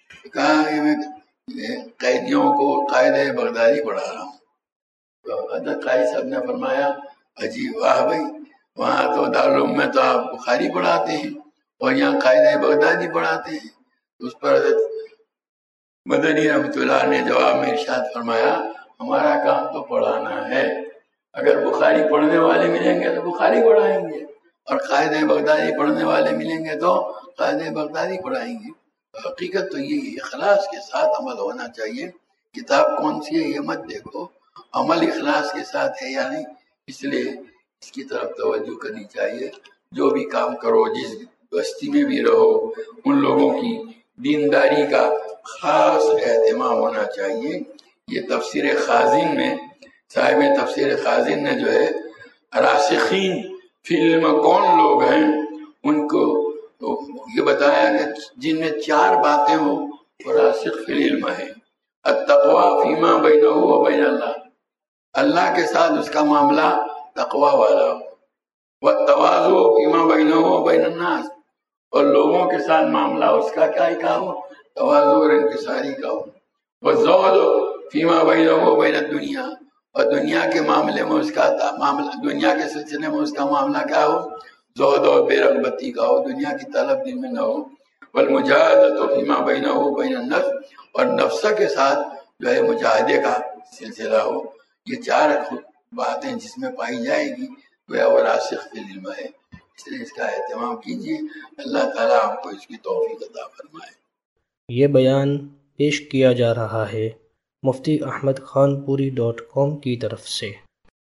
کہا کہ میں قیدیوں کو قاعدہ بغدادی پڑھا رہا ہوں. تو حضرت قاری صاحب نے فرمایا عجیب، واہ بھائی، وہاں تو دارالعلوم میں تو آپ بخاری پڑھاتے ہیں اور یہاں قاعدہ بغدادی پڑھاتے ہیں. اس پر حضرت مدنی رحمۃ اللہ نے جواب میں ارشاد فرمایا ہمارا کام تو پڑھانا ہے، اگر بخاری پڑھنے والے ملیں گے تو بخاری پڑھائیں گے، اور قاعدہ بغدادی پڑھنے والے ملیں گے تو قاعدہ بغدادی پڑھائیں گے. حقیقت تو یہی اخلاص کے ساتھ عمل ہونا چاہیے. کتاب کون سی ہے یہ مت دیکھو، عمل اخلاص کے ساتھ ہے یا نہیں، اس لیے اس کی طرف توجہ کرنی چاہیے. جو بھی کام کرو، جس بستی میں بھی رہو، ان لوگوں کی دینداری کا خاص اہتمام ہونا چاہیے. یہ تفسیر خازن میں، صاحب تفسیر خازن نے جو ہے راسخین فی العلم کون لوگ ہیں ان کو یہ بتایا کہ جن میں 4 باتیں ہو وہ راسخ فی العلم ہے. التقوی فیما بینہ و بین اللہ، اللہ کے ساتھ اس کا معاملہ تقوی والا ہو. والتواضع فیما بینہ و بین الناس، اور لوگوں کے ساتھ معاملہ اس کا کیا ہو، تواضع اور انکساری کا ہو. والزہد فیما بینہ و بین الدنیا، اور دنیا کے معاملے میں اس کا معاملہ، دنیا کے سلسلے میں اس کا معاملہ کیا ہو، زہد اور بے رغبتی کا ہو، دنیا کی طلب دل میں نہ ہو. والمجاہدۃ فیما بینہ و بین النفس، اور نفس کے ساتھ جو ہے مجاہدے کا سلسلہ ہو. یہ 4 باتیں جس میں پائی جائے گی وہ راسخ فی العلم ہے. اس لیے اس کا اہتمام کیجیے. اللہ تعالیٰ آپ کو اس کی توفیق عطا فرمائے. یہ بیان پیش کیا جا رہا ہے مفتی احمد خان پوری .com کی طرف سے.